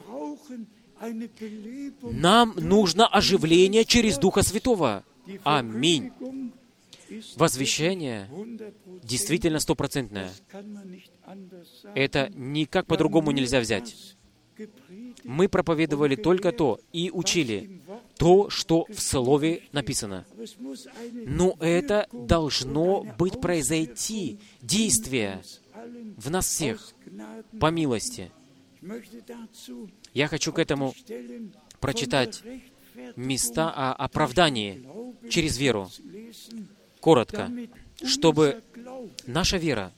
Нам нужно оживление через Духа Святого. Аминь. Возвещение действительно стопроцентное. Это никак по-другому нельзя взять. Мы проповедовали только то и учили то, что в Слове написано. Но это должно быть произойти, действие в нас всех, по милости. Я хочу к этому прочитать места о оправдании через веру, коротко, чтобы наша вера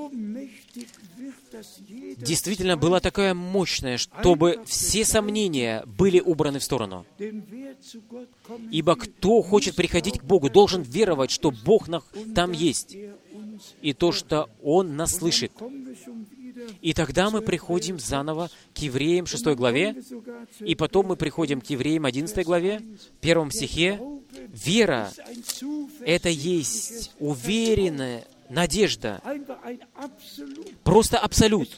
действительно была такая мощная, чтобы все сомнения были убраны в сторону. Ибо кто хочет приходить к Богу, должен веровать, что Бог там есть, и то, что Он нас слышит. И тогда мы приходим заново к Евреям шестой главе, и потом мы приходим к Евреям одиннадцатой главе, первом стихе. Вера — это есть уверенная надежда. Просто абсолют.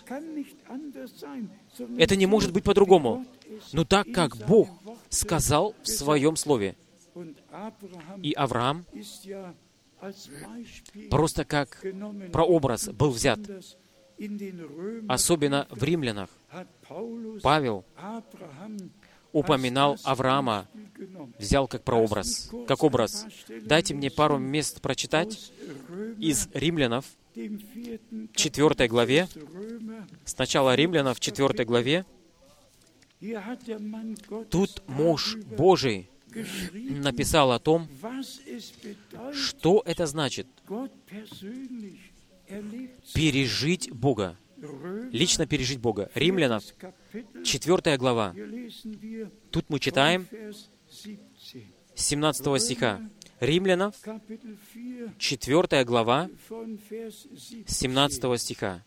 Это не может быть по-другому. Но так, как Бог сказал в Своем Слове. И Авраам просто как прообраз был взят. Особенно в Римлянах. Павел упоминал Авраама, взял как прообраз, как образ. Дайте мне пару мест прочитать из Римлянов, четвёртой главе. Сначала Римлянов, четвёртой главе. Тут муж Божий написал о том, что это значит пережить Бога. Лично пережить Бога. Римлянов, четвёртая глава. Тут мы читаем с семнадцатого стиха. Римлянов, четвёртая глава, с семнадцатого стиха.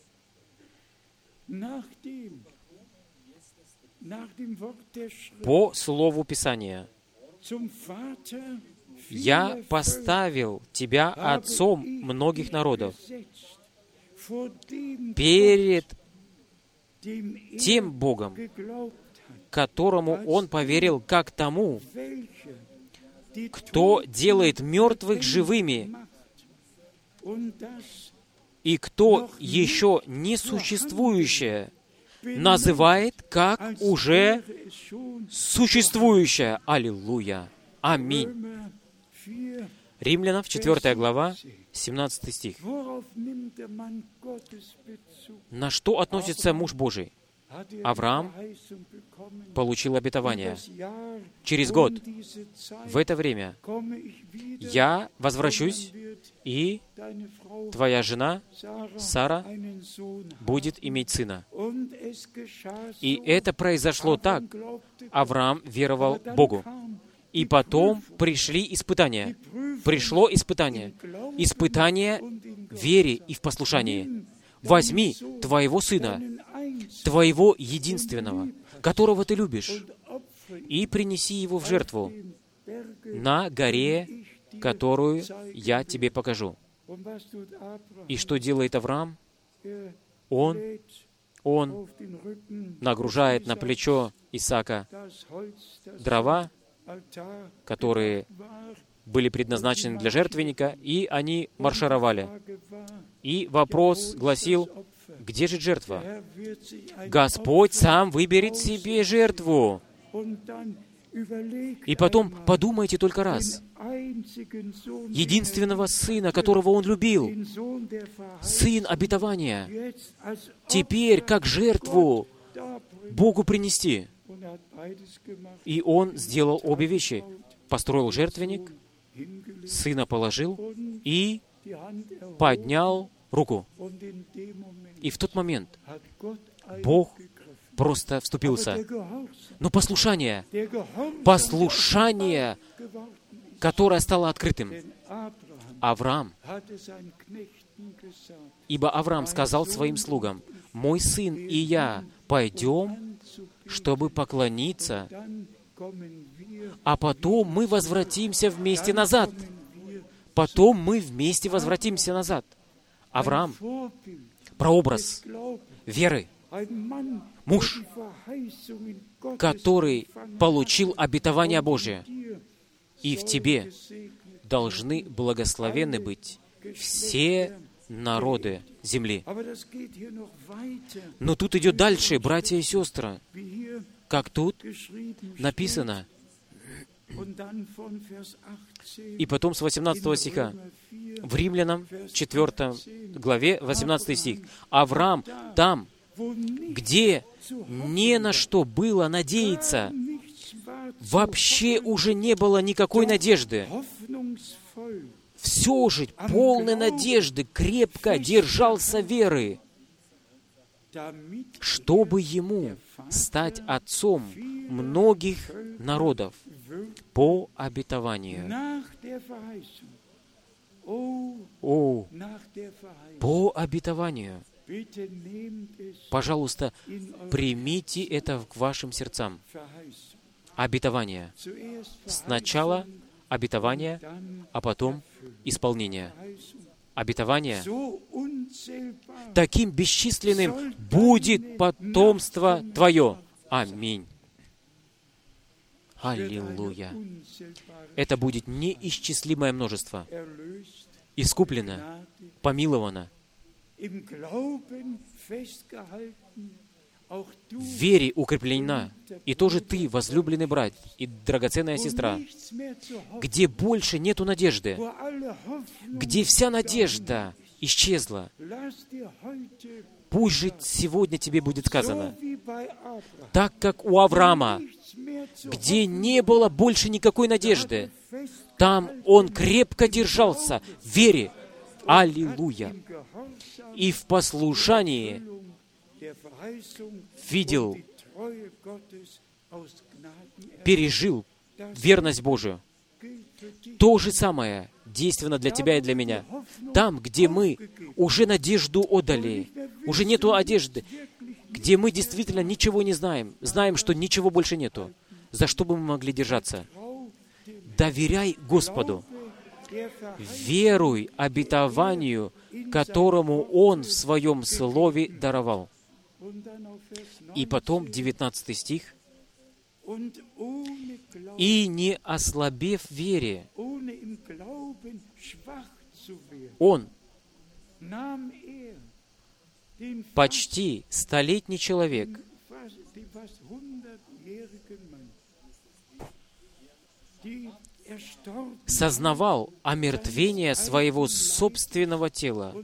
По слову Писания, «Я поставил тебя отцом многих народов перед тем Богом, которому он поверил, как тому, кто делает мертвых живыми, и кто еще не существующее называет как уже существующее». Аллилуйя! Аминь! Римлянов, четвёртая глава, семнадцатый стих. На что относится муж Божий? Авраам получил обетование. Через год, в это время, я возвращусь, и твоя жена, Сара, будет иметь сына. И это произошло так. Авраам веровал Богу. И потом пришли испытания. Пришло испытание. Испытание в вере и в послушании. Возьми твоего сына, твоего единственного, которого ты любишь, и принеси его в жертву на горе, которую я тебе покажу. И что делает Авраам? Он он нагружает на плечо Исаака дрова, которые были предназначены для жертвенника, и они маршировали. И вопрос гласил: где же жертва? Господь сам выберет себе жертву. И потом подумайте только раз. Единственного сына, которого он любил, сын обетования, теперь как жертву Богу принести. И он сделал обе вещи. Построил жертвенник, сына положил и поднял руку. И в тот момент Бог просто вступился. Но послушание, послушание, которое стало открытым. Авраам, ибо Авраам сказал своим слугам: «Мой сын и я пойдем, чтобы поклониться, а потом мы возвратимся вместе назад». Потом мы вместе возвратимся назад. Авраам — прообраз веры. Муж, который получил обетование Божие, и в тебе должны благословенны быть все народы земли. Но тут идет дальше, братья и сестры, как тут написано. И потом с восемнадцатого стиха, в Римлянам четвёртой главе, восемнадцатый стих. Авраам там, где не на что было надеяться, вообще уже не было никакой надежды. Все же полной надежды крепко держался веры, чтобы ему стать отцом многих народов по обетованию. О, по обетованию. Пожалуйста, примите это к вашим сердцам. Обетование. Сначала обетование, а потом исполнение. Обетование. Таким бесчисленным будет потомство твое. Аминь. Аллилуйя. Это будет неисчислимое множество. Искуплено, помиловано, в вере укреплена. И тоже ты, возлюбленный брат и драгоценная сестра, где больше нету надежды, где вся надежда исчезла, пусть же сегодня тебе будет сказано, так как у Авраама, где не было больше никакой надежды, там он крепко держался в вере. Аллилуйя! И в послушании видел, пережил верность Божию. То же самое действенно для тебя и для меня. Там, где мы уже надежду отдали, уже нету одежды, где мы действительно ничего не знаем, знаем, что ничего больше нету, за что бы мы могли держаться? Доверяй Господу. Веруй обетованию, которому Он в Своем Слове даровал. И потом девятнадцатый стих. «И не ослабев в вере, Он, почти столетний человек, сознавал омертвение своего собственного тела,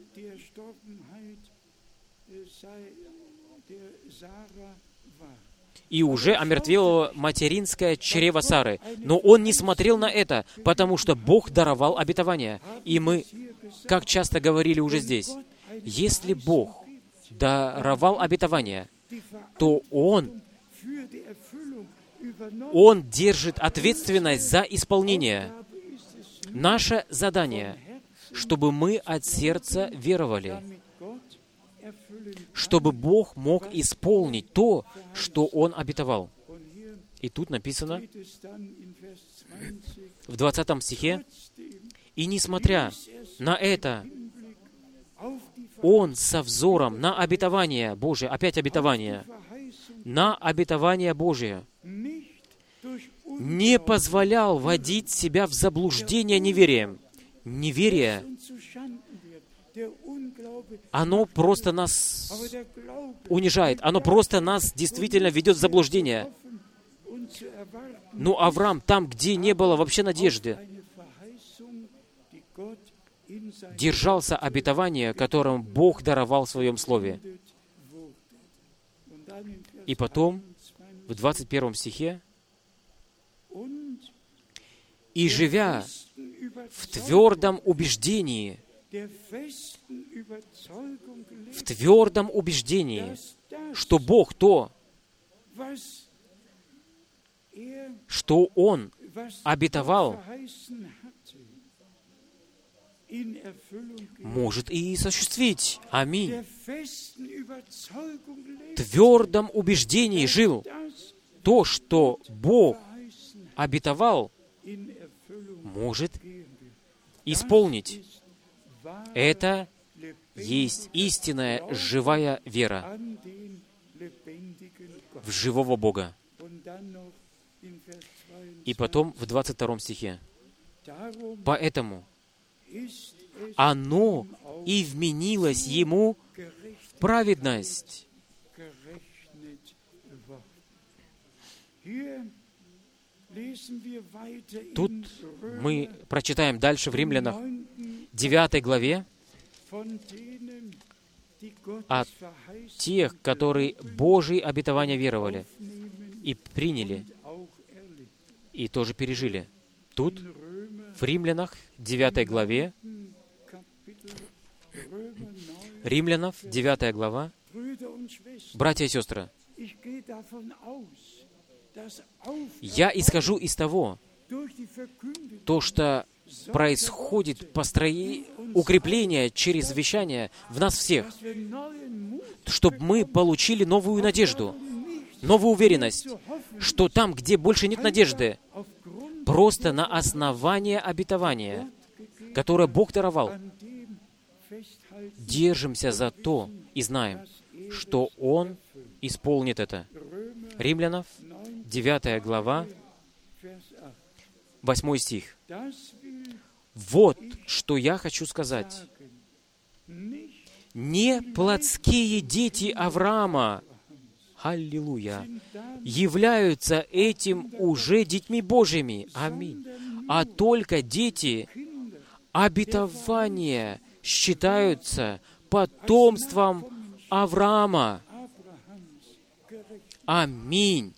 и уже омертвело материнское чрево Сары. Но он не смотрел на это, потому что Бог даровал обетование. И мы, как часто говорили уже здесь, если Бог даровал обетование, то Он, Он держит ответственность за исполнение. Наше задание, чтобы мы от сердца веровали, чтобы Бог мог исполнить то, что Он обетовал. И тут написано в двадцатом стихе, «И несмотря на это, он со взором на обетование Божие, опять обетование, на обетование Божие, не позволял вводить себя в заблуждение неверием. Неверие, оно просто нас унижает, оно просто нас действительно ведет в заблуждение. Но Авраам, там, где не было вообще надежды, держался обетования, которым Бог даровал в Своем Слове. И потом, в двадцать первом стихе, «И живя в твердом убеждении, в твердом убеждении, что Бог то, что Он обетовал, может и осуществить». Аминь. В твердом убеждении жил. То, что Бог обетовал, может исполнить. Это есть истинная живая вера в живого Бога. И потом в двадцать втором стихе. «Поэтому оно и вменилось ему в праведность». Тут мы прочитаем дальше в Римлянах девятой главе о тех, которые Божьи обетования веровали и приняли, и тоже пережили. Тут, в Римлянах девятой главе, Римлянов девятая глава, братья и сестры, я исхожу из того, то, что происходит построение, укрепление через вещание в нас всех, чтобы мы получили новую надежду, новую уверенность, что там, где больше нет надежды, просто на основании обетования, которое Бог даровал, держимся за то и знаем, что Он исполнит это. Римлянов, девятая глава, восьмой стих. «Вот что я хочу сказать. Не плотские дети Авраама, аллилуйя, являются этим уже детьми Божьими, аминь, а только дети обетования считаются потомством Авраама». Аминь.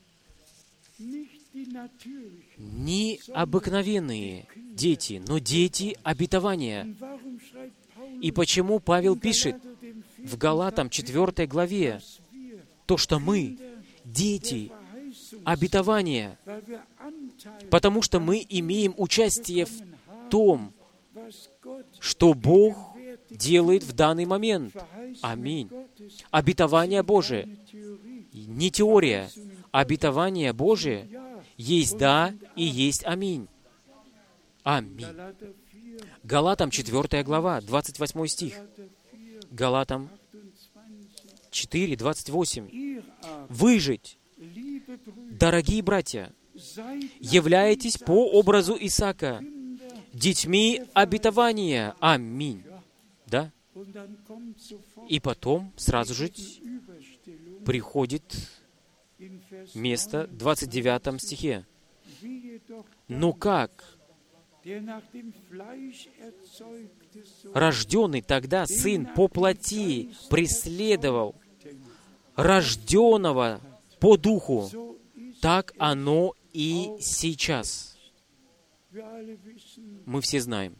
Не обыкновенные дети, но дети обетования. И почему Павел пишет в Галатам четвёртой главе то, что мы дети обетования, потому что мы имеем участие в том, что Бог делает в данный момент. Аминь. Обетование Божие. Не теория. Обетование Божие есть «да» и есть «аминь». Аминь. Галатам четвёртая глава, двадцать восьмой стих. Галатам четыре, двадцать восемь. «Вы же, дорогие братья, являетесь по образу Исаака, детьми обетования». Аминь. Да? И потом сразу же приходит место в двадцать девятом стихе. «Ну как? Рожденный тогда сын по плоти преследовал рожденного по духу, так оно и сейчас». Мы все знаем.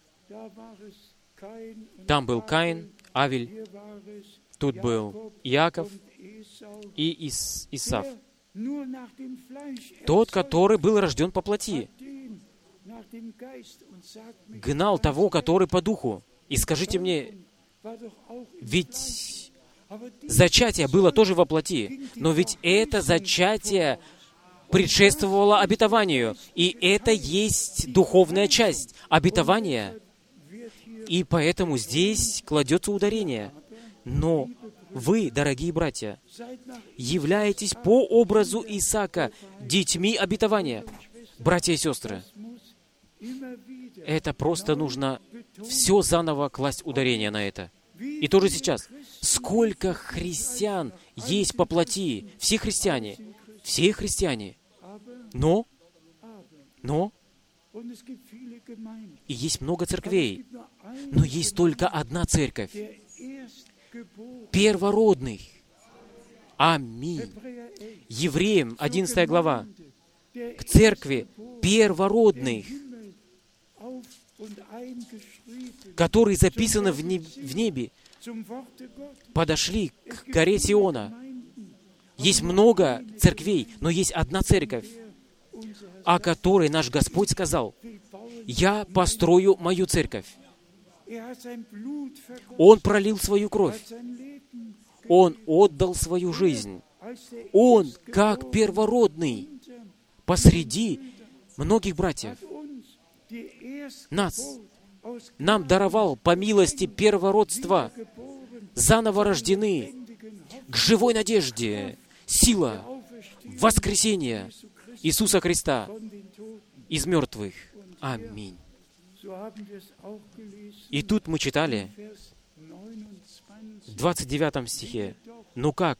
Там был Каин, Авель, тут был Иаков и Ис- Исав. Тот, который был рожден по плоти, гнал того, который по духу. И скажите мне, ведь зачатие было тоже во плоти, но ведь это зачатие предшествовало обетованию, и это есть духовная часть обетования. И поэтому здесь кладется ударение. Но вы, дорогие братья, являетесь по образу Исаака детьми обетования. Братья и сестры, это просто нужно все заново класть ударение на это. И тоже сейчас. Сколько христиан есть по плоти? Все христиане. Все христиане. Но, но, и есть много церквей, но есть только одна церковь. Первородных. Аминь. Евреям, одиннадцатая глава. К церкви первородных, которые записаны в небе, подошли к горе Сиона. Есть много церквей, но есть одна церковь, о которой наш Господь сказал: «Я построю мою церковь». Он пролил свою кровь. Он отдал свою жизнь. Он, как первородный, посреди многих братьев, нас, нам даровал по милости первородства, заново рождены к живой надежде, сила воскресения Иисуса Христа из мертвых. Аминь. И тут мы читали в двадцать девятом стихе: «Ну как?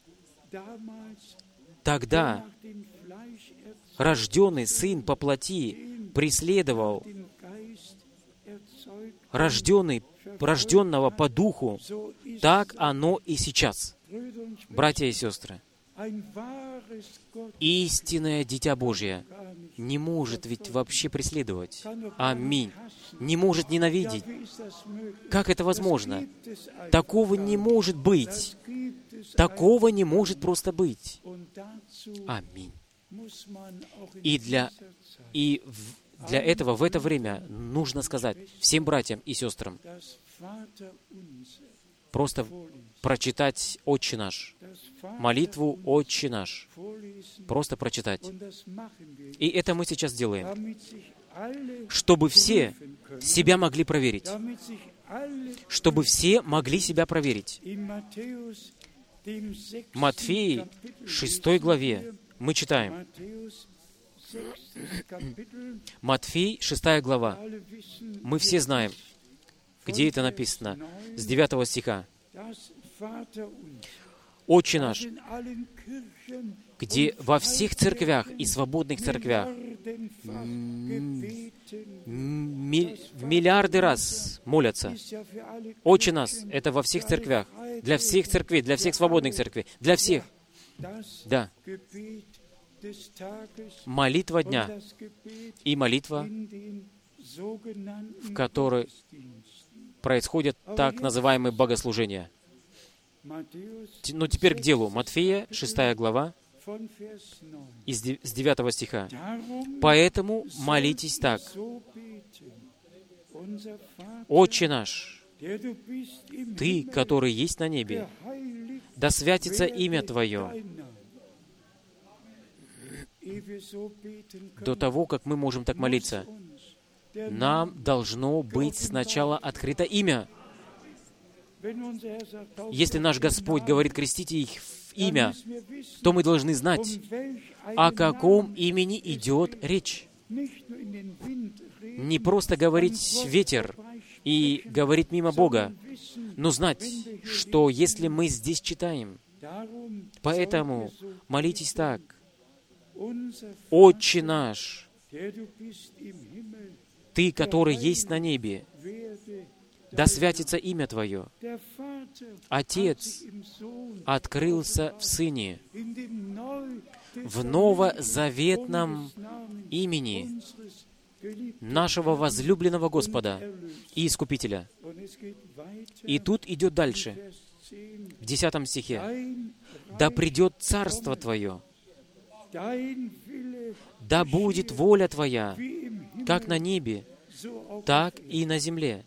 Тогда рожденный сын по плоти преследовал рожденный, рожденного по духу, так оно и сейчас». Братья и сестры, истинное Дитя Божье не может ведь вообще преследовать. Аминь. Не может ненавидеть. Как это возможно? Такого не может быть. Такого не может просто быть. Аминь. И для, и в, для этого в это время нужно сказать всем братьям и сестрам, просто прочитать «Отче наш», молитву «Отче наш», просто прочитать. И это мы сейчас делаем, чтобы все себя могли проверить, чтобы все могли себя проверить. В Матфеи шестой главе мы читаем, Матфей, шестая глава, мы все знаем, где это написано, с девятого стиха. «Отче наш, где во всех церквях и свободных церквях ми- в миллиарды раз молятся. Отче наш, это во всех церквях, для всех церквей, для всех свободных церквей, для всех. Да. Молитва дня и молитва, в которой происходят так называемые богослужения. Ну, теперь к делу. Матфея, шестая глава, из с девятого стиха. «Поэтому молитесь так. Отче наш, Ты, который есть на небе, да святится имя Твое». До того, как мы можем так молиться, нам должно быть сначала открыто имя. Если наш Господь говорит, крестите их в имя, то мы должны знать, о каком имени идет речь. Не просто говорить ветер и говорить мимо Бога, но знать, что если мы здесь читаем, поэтому молитесь так. «Отче наш, Ты, который есть на небе, да святится имя Твое». Отец открылся в Сыне, в новозаветном имени нашего возлюбленного Господа и Искупителя. И тут идет дальше, в десятом стихе. «Да придет Царство Твое, да будет воля Твоя, как на небе, так и на земле».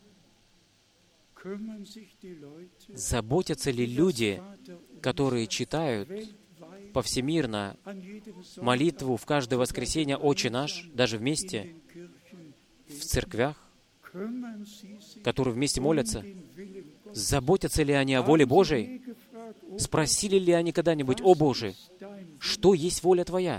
Заботятся ли люди, которые читают повсемирно молитву в каждое воскресенье «Отче наш», даже вместе, в церквях, которые вместе молятся, Заботятся ли они о воле Божией? Спросили ли они когда-нибудь: «О Боже, что есть воля Твоя?»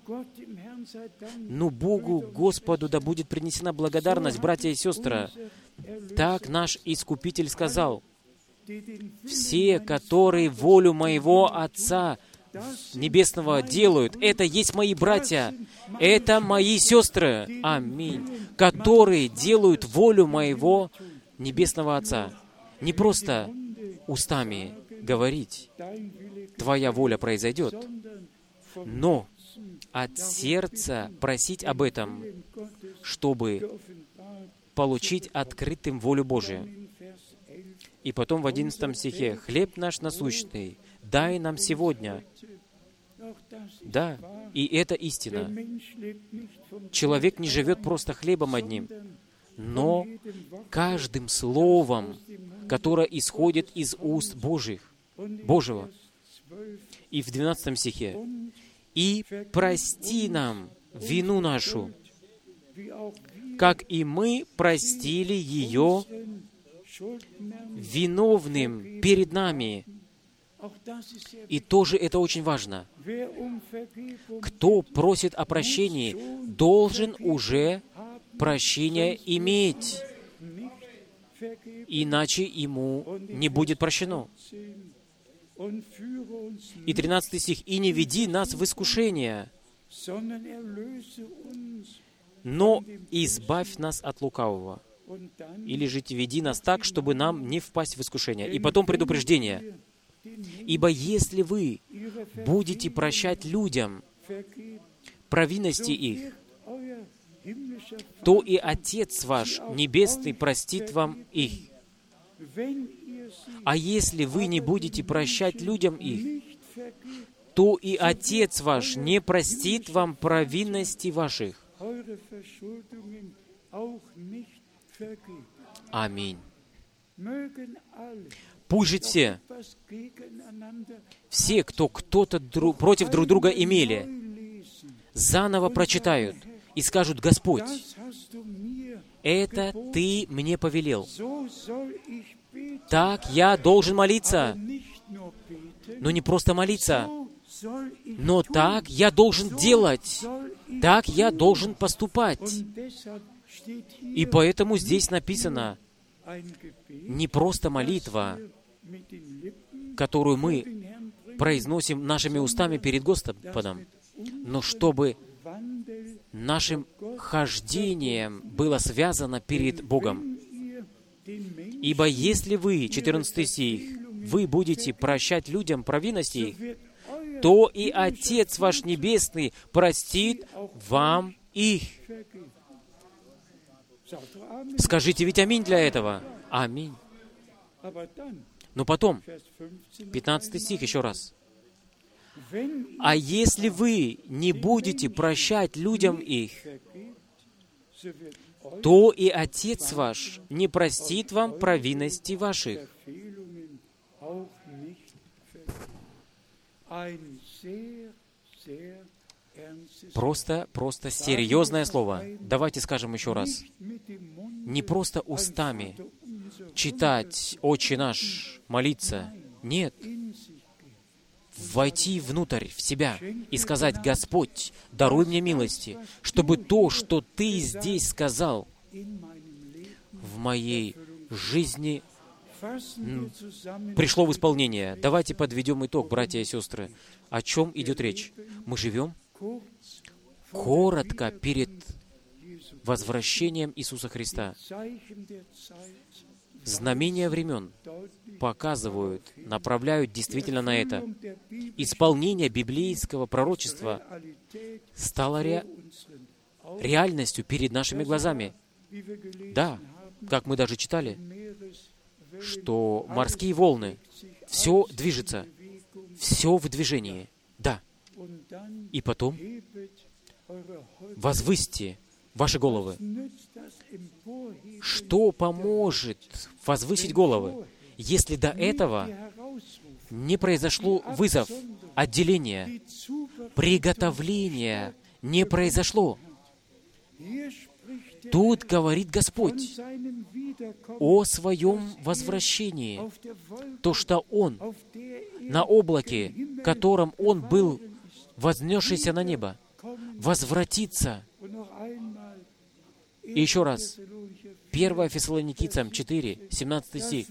Но Богу, Господу, да будет принесена благодарность, братья и сестры. Так наш Искупитель сказал: «Все, которые волю моего Отца Небесного делают, это есть мои братья, это мои сестры». Аминь. Которые делают волю моего Небесного Отца. Не просто устами говорить: «Твоя воля произойдет», но от сердца просить об этом, чтобы получить открытым волю Божию. И потом в одиннадцатом стихе: «Хлеб наш насущный дай нам сегодня». Да, и это истина. Человек не живет просто хлебом одним, но каждым словом, которое исходит из уст Божьих, Божьего. И в двенадцатом стихе: «И прости нам вину нашу, как и мы простили ее виновным перед нами». И тоже это очень важно. Кто просит о прощении, должен уже прощение иметь, иначе ему не будет прощено. И тринадцатый стих: «И не веди нас в искушение, но избавь нас от лукавого». Или же веди нас так, чтобы нам не впасть в искушение. И потом предупреждение: «Ибо если вы будете прощать людям провинности их, то и Отец ваш Небесный простит вам их. А если вы не будете прощать людям их, то и Отец ваш не простит вам провинности ваших». Аминь. Пусть же все, все, кто кто-то друг, против друг друга имели, заново прочитают и скажут: «Господь, это Ты мне повелел. Так я должен молиться». Но не просто молиться, но так я должен делать, так я должен поступать. И поэтому здесь написано не просто молитва, которую мы произносим нашими устами перед Господом, но чтобы нашим хождением было связано перед Богом. «Ибо если вы», четырнадцатый стих, «вы будете прощать людям провинности их, то и Отец ваш Небесный простит вам их». Скажите ведь аминь для этого. Аминь. Но потом, пятнадцатый стих еще раз. «А если вы не будете прощать людям их, то и Отец ваш не простит вам провинности ваших». Просто, просто серьезное слово. Давайте скажем еще раз. Не просто устами читать «Отче наш», молиться. Нет. Войти внутрь, в себя, и сказать: «Господь, даруй мне милости, чтобы то, что Ты здесь сказал, в моей жизни пришло в исполнение». Давайте подведем итог, братья и сестры. О чем идет речь? Мы живем коротко перед возвращением Иисуса Христа. Знамения времен показывают, направляют действительно на это. Исполнение библейского пророчества стало ре... реальностью перед нашими глазами. Да, как мы даже читали, что морские волны, все движется, все в движении. Да. И потом возвысьте ваши головы. Что поможет возвысить головы, если до этого не произошло вызов, отделение, приготовление не произошло? Тут говорит Господь о Своем возвращении, то, что Он на облаке, которым Он был вознесшийся на небо, возвратится. И еще раз, первое Фессалоникийцам четыре, семнадцатый стих.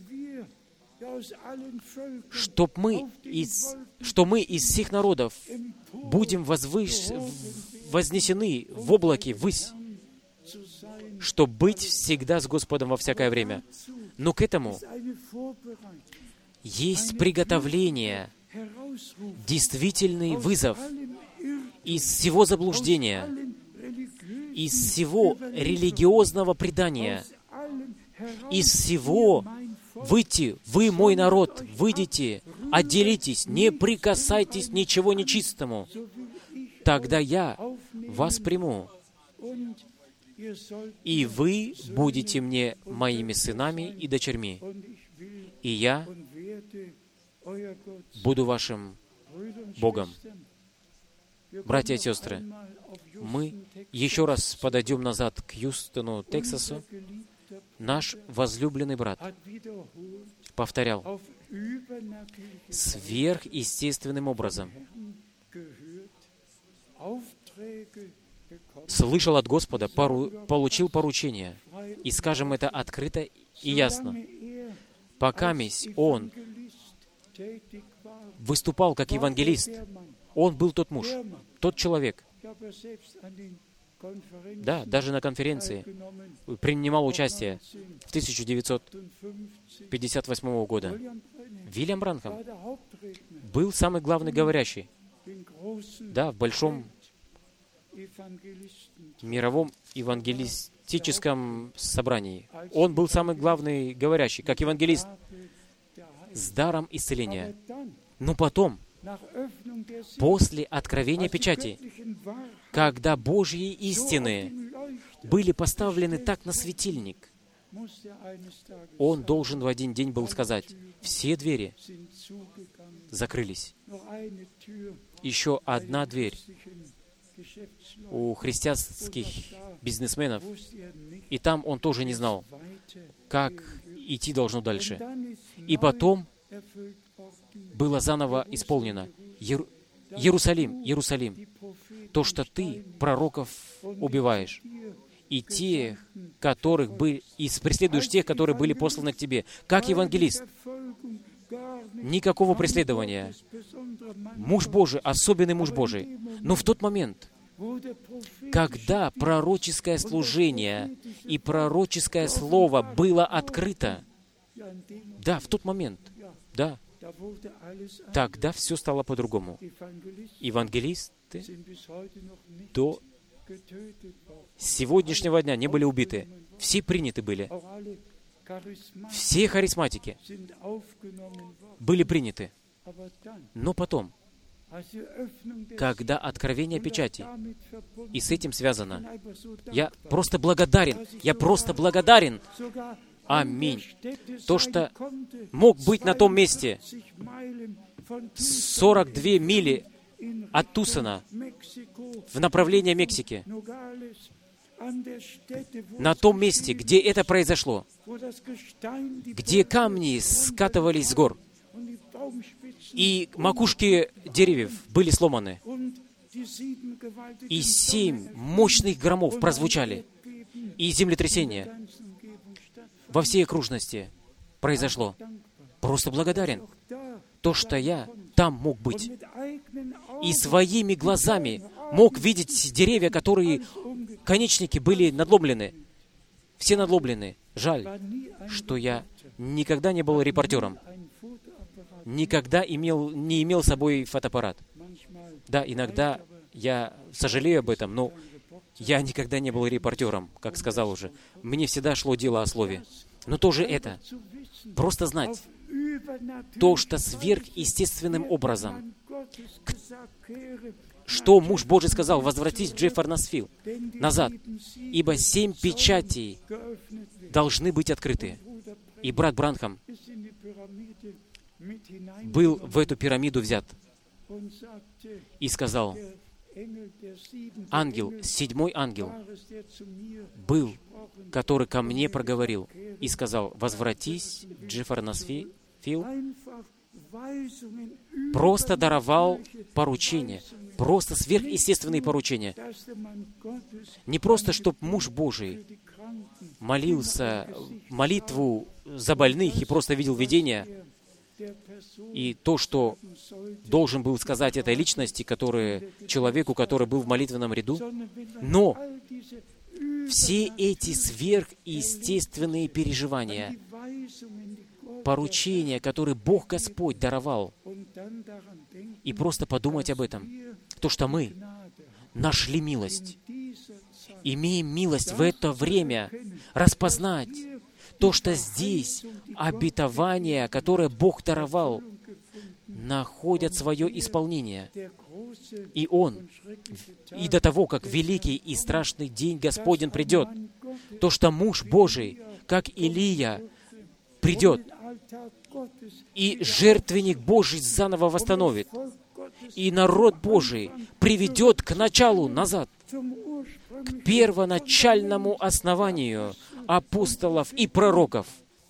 Чтоб мы из, что мы из всех народов будем возвыш, вознесены в облаке ввысь, чтобы быть всегда с Господом во всякое время. Но к этому есть приготовление, действительный вызов из всего заблуждения, из всего религиозного предания, из всего выйти, вы мой народ, выйдите, отделитесь, не прикасайтесь ничего нечистому, тогда я вас приму, и вы будете мне моими сынами и дочерьми, и я буду вашим Богом. Братья и сестры, мы еще раз подойдем назад к Хьюстону, Тексасу. Наш возлюбленный брат повторял сверхъестественным образом, слышал от Господа, пору, получил поручение, и скажем это открыто и ясно. Покамись он выступал как евангелист, он был тот муж, тот человек. Да, даже на конференции принимал участие в тысяча девятьсот пятьдесят восьмого года. Вильям Бранхам был самый главный говорящий. Да, в большом мировом евангелистическом собрании. Он был самый главный говорящий, как евангелист, с даром исцеления. Но потом, после откровения печати, когда Божьи истины были поставлены так на светильник, он должен в один день был сказать, все двери закрылись. Еще одна дверь у христианских бизнесменов, и там он тоже не знал, как идти должно дальше. И потом было заново исполнено. Иер... Иерусалим, Иерусалим, то, что ты пророков убиваешь, и тех, которых были, и преследуешь тех, которые были посланы к тебе. Как евангелист, никакого преследования. Муж Божий, особенный муж Божий. Но в тот момент, когда пророческое служение и пророческое слово было открыто, да, в тот момент, да, тогда все стало по-другому. Евангелисты до сегодняшнего дня не были убиты. Все приняты были. Все харизматики были приняты. Но потом, когда откровение печати, и с этим связано, я просто благодарен, я просто благодарен. Аминь. То, что мог быть на том месте, сорок две мили от Тусона в направлении Мексики, на том месте, где это произошло, где камни скатывались с гор, и макушки деревьев были сломаны, и семь мощных громов прозвучали, и землетрясение во всей окружности произошло. Просто благодарен. То, что я там мог быть. И своими глазами мог видеть деревья, которые, конечники были надломлены. Все надломлены. Жаль, что я никогда не был репортером. Никогда имел, не имел с собой фотоаппарат. Да, иногда я сожалею об этом, но я никогда не был репортером, как сказал уже. Мне всегда шло дело о слове. Но тоже это. Просто знать то, что сверхъестественным образом, что муж Божий сказал, возвратись в Джеффернасвилл назад, ибо семь печатей должны быть открыты. И брат Бранхам был в эту пирамиду взят и сказал, ангел, седьмой ангел был, который ко мне проговорил и сказал: «Возвратись, Джифарнасфил». Просто даровал поручения, просто сверхъестественные поручения. Не просто, чтобы муж Божий молился молитву за больных и просто видел видения, и то, что должен был сказать этой личности, который, человеку, который был в молитвенном ряду, но все эти сверхъестественные переживания, поручения, которые Бог Господь даровал, и просто подумать об этом, то, что мы нашли милость, имеем милость в это время распознать то, что здесь обетование, которое Бог даровал, находят свое исполнение. И Он, и до того, как великий и страшный день Господень придет, то, что муж Божий, как Илия, придет, и жертвенник Божий заново восстановит, и народ Божий приведет к началу назад, к первоначальному основанию апостолов и пророков.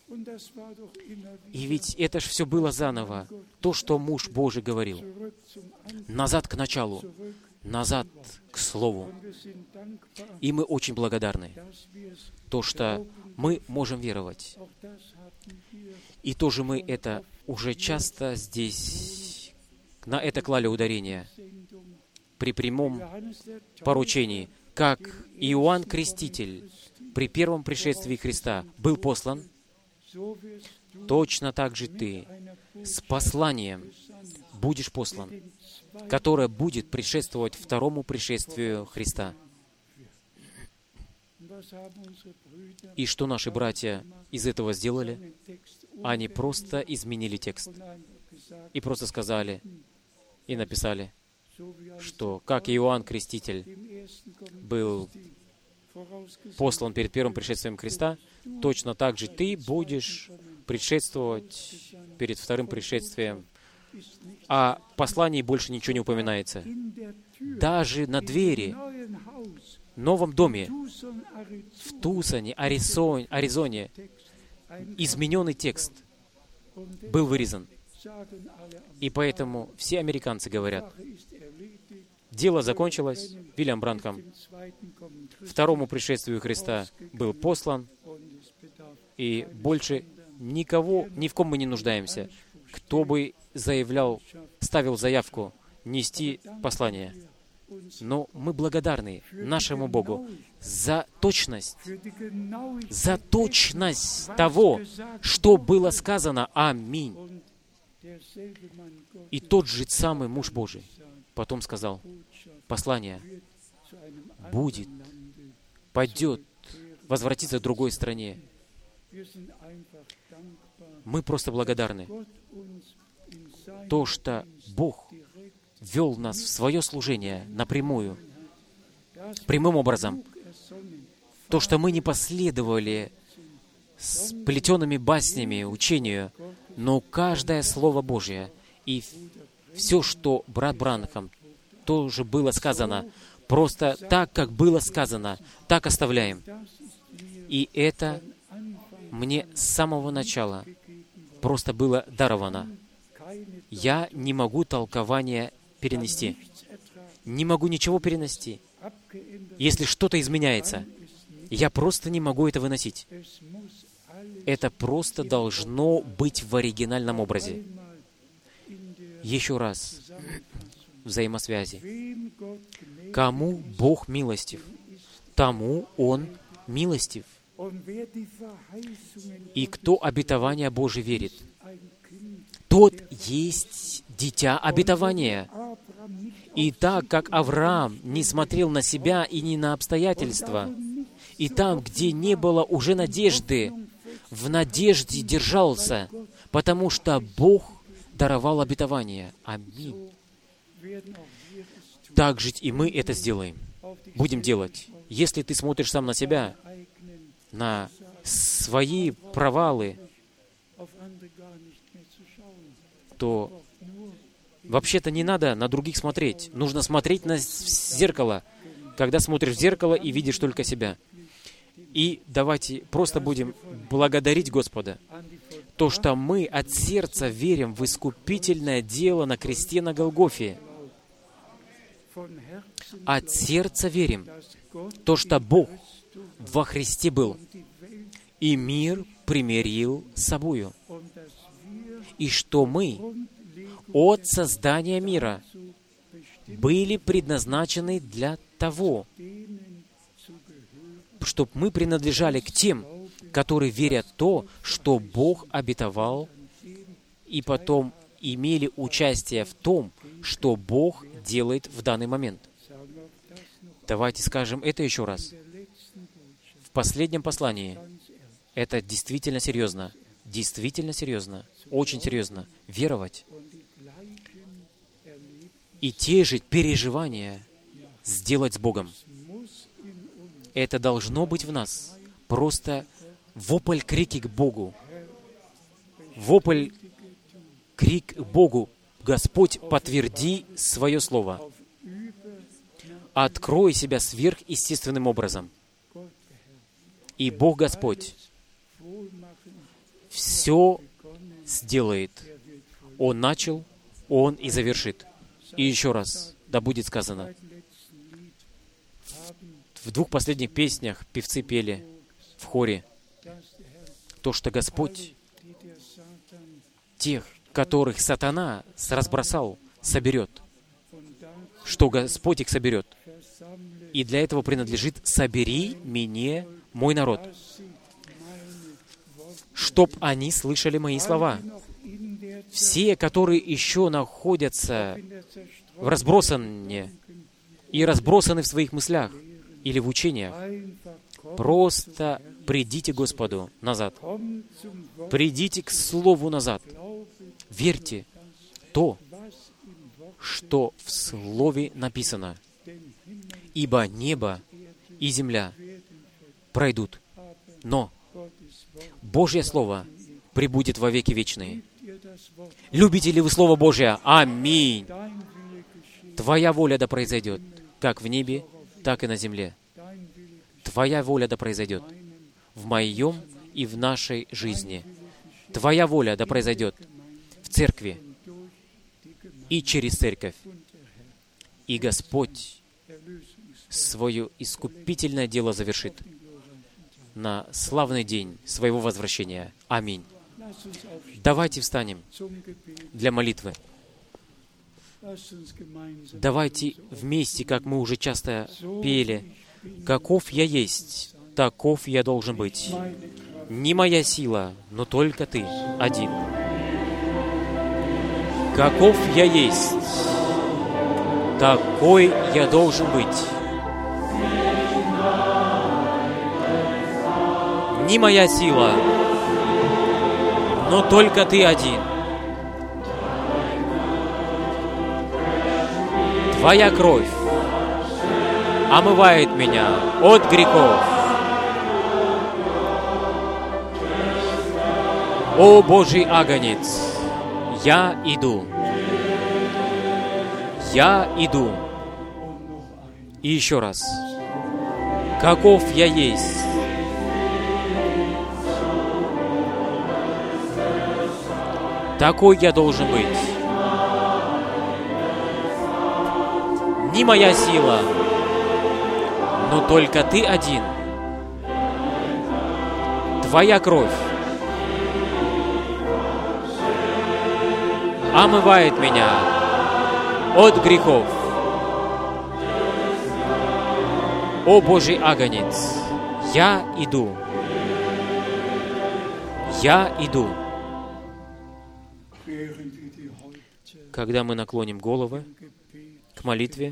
И ведь это же все было заново. То, что муж Божий говорил. Назад к началу. Назад к Слову. И мы очень благодарны. То, что мы можем веровать. И тоже мы это уже часто здесь, на это клали ударение. При прямом поручении. Как Иоанн Креститель при первом пришествии Христа был послан, точно так же ты с посланием будешь послан, которое будет предшествовать второму пришествию Христа. И что наши братья из этого сделали? Они просто изменили текст. И просто сказали и написали, что как Иоанн Креститель был послан перед первым пришествием Христа, точно так же ты будешь предшествовать перед вторым пришествием. О послании больше ничего не упоминается. Даже на двери, в новом доме, в Тусоне, Аризоне, Аризоне, измененный текст был вырезан. И поэтому все американцы говорят, дело закончилось, Вильям Бранхам второму пришествию Христа был послан, и больше никого, ни в ком мы не нуждаемся, кто бы заявлял, ставил заявку нести послание. Но мы благодарны нашему Богу за точность, за точность того, что было сказано. Аминь. И тот же самый муж Божий потом сказал, послание будет, пойдет, возвратится к другой стране. Мы просто благодарны. То, что Бог вел нас в свое служение напрямую, прямым образом. То, что мы не последовали с плетеными баснями учению, но каждое Слово Божье и все, что брат Бранхам тоже было сказано, просто так, как было сказано, так оставляем. И это мне с самого начала просто было даровано. Я не могу толкования перенести. Не могу ничего перенести. Если что-то изменяется, я просто не могу это выносить. Это просто должно быть в оригинальном образе. Еще раз, взаимосвязи. Кому Бог милостив, тому Он милостив. И кто обетование Божие верит, тот есть дитя обетования. И так как Авраам не смотрел на себя и не на обстоятельства, и там, где не было уже надежды, в надежде держался, потому что Бог даровал обетование. Аминь. Так жить и мы это сделаем. Будем делать. Если ты смотришь сам на себя, на свои провалы, то Вообще-то не надо на других смотреть. Нужно смотреть на зеркало, когда смотришь в зеркало и видишь только себя. И давайте просто будем благодарить Господа. То, что мы от сердца верим в искупительное дело на кресте на Голгофе. От сердца верим. То, что Бог во Христе был. И мир примирил с собою. И что мы от создания мира были предназначены для того, чтобы мы принадлежали к тем, которые верят в то, что Бог обетовал, и потом имели участие в том, что Бог делает в данный момент. Давайте скажем это еще раз. В последнем послании это действительно серьезно. Действительно серьезно. Очень серьезно. Веровать. И те же переживания сделать с Богом. Это должно быть в нас. Просто вопль, крики к Богу. Вопль, крик к Богу. Господь, подтверди свое слово. Открой себя сверхъестественным образом. И Бог Господь все сделает. Он начал, Он и завершит. И еще раз, да будет сказано, в двух последних песнях певцы пели в хоре то, что Господь тех, которых сатана разбросал, соберет, что Господь их соберет. И для этого принадлежит «собери мне мой народ», чтоб они слышали мои слова. Все, которые еще находятся в разбросании и разбросаны в своих мыслях или в учениях, просто придите к Господу назад. Придите к Слову назад. Верьте то, что в Слове написано. Ибо небо и земля пройдут, но Божье Слово пребудет во веки вечные. Любите ли вы Слово Божье? Аминь. Твоя воля да произойдет, как в небе, так и на земле. Твоя воля да произойдет в моем и в нашей жизни. Твоя воля да произойдет в церкви и через церковь. И Господь свое искупительное дело завершит на славный день своего возвращения. Аминь. Давайте встанем для молитвы. Давайте вместе, как мы уже часто пели, «Каков я есть, таков я должен быть. Не моя сила, но только Ты один. Каков я есть, такой я должен быть. Не моя сила, но только Ты один. Твоя кровь омывает меня от грехов. О Божий агнец, я иду. Я иду. И еще раз. Каков я есть, такой я должен быть. Не моя сила, но только Ты один. Твоя кровь омывает меня от грехов. О Божий агнец, я иду. Я иду. Когда мы наклоним головы к молитве,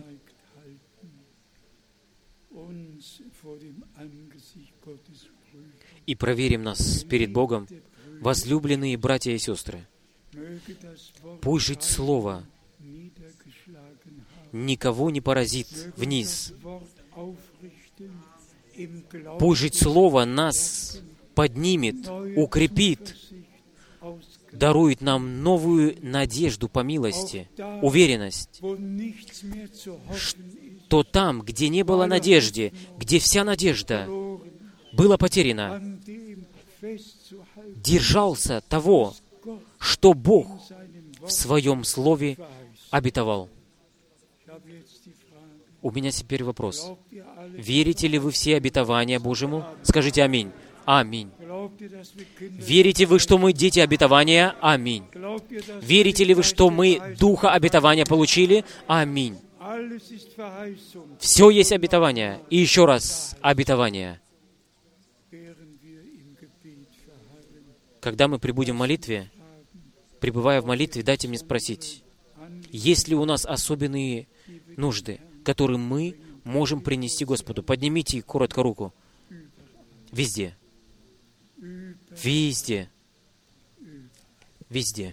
и проверим нас перед Богом, возлюбленные братья и сестры, пусть жить Слово никого не поразит вниз. Пусть жить Слово нас поднимет, укрепит дарует нам новую надежду по милости, уверенность, что там, где не было надежды, где вся надежда была потеряна, держался того, что Бог в Своем Слове обетовал. У меня теперь вопрос. Верите ли вы все обетования Божьему? Скажите аминь. Аминь. Верите вы, что мы дети обетования? Аминь. Верите ли вы, что мы Духа обетования получили? Аминь. Все есть обетование. И еще раз обетование. Когда мы пребудем в молитве, пребывая в молитве, дайте мне спросить, есть ли у нас особенные нужды, которые мы можем принести Господу? Поднимите коротко руку. Везде. Везде. Везде.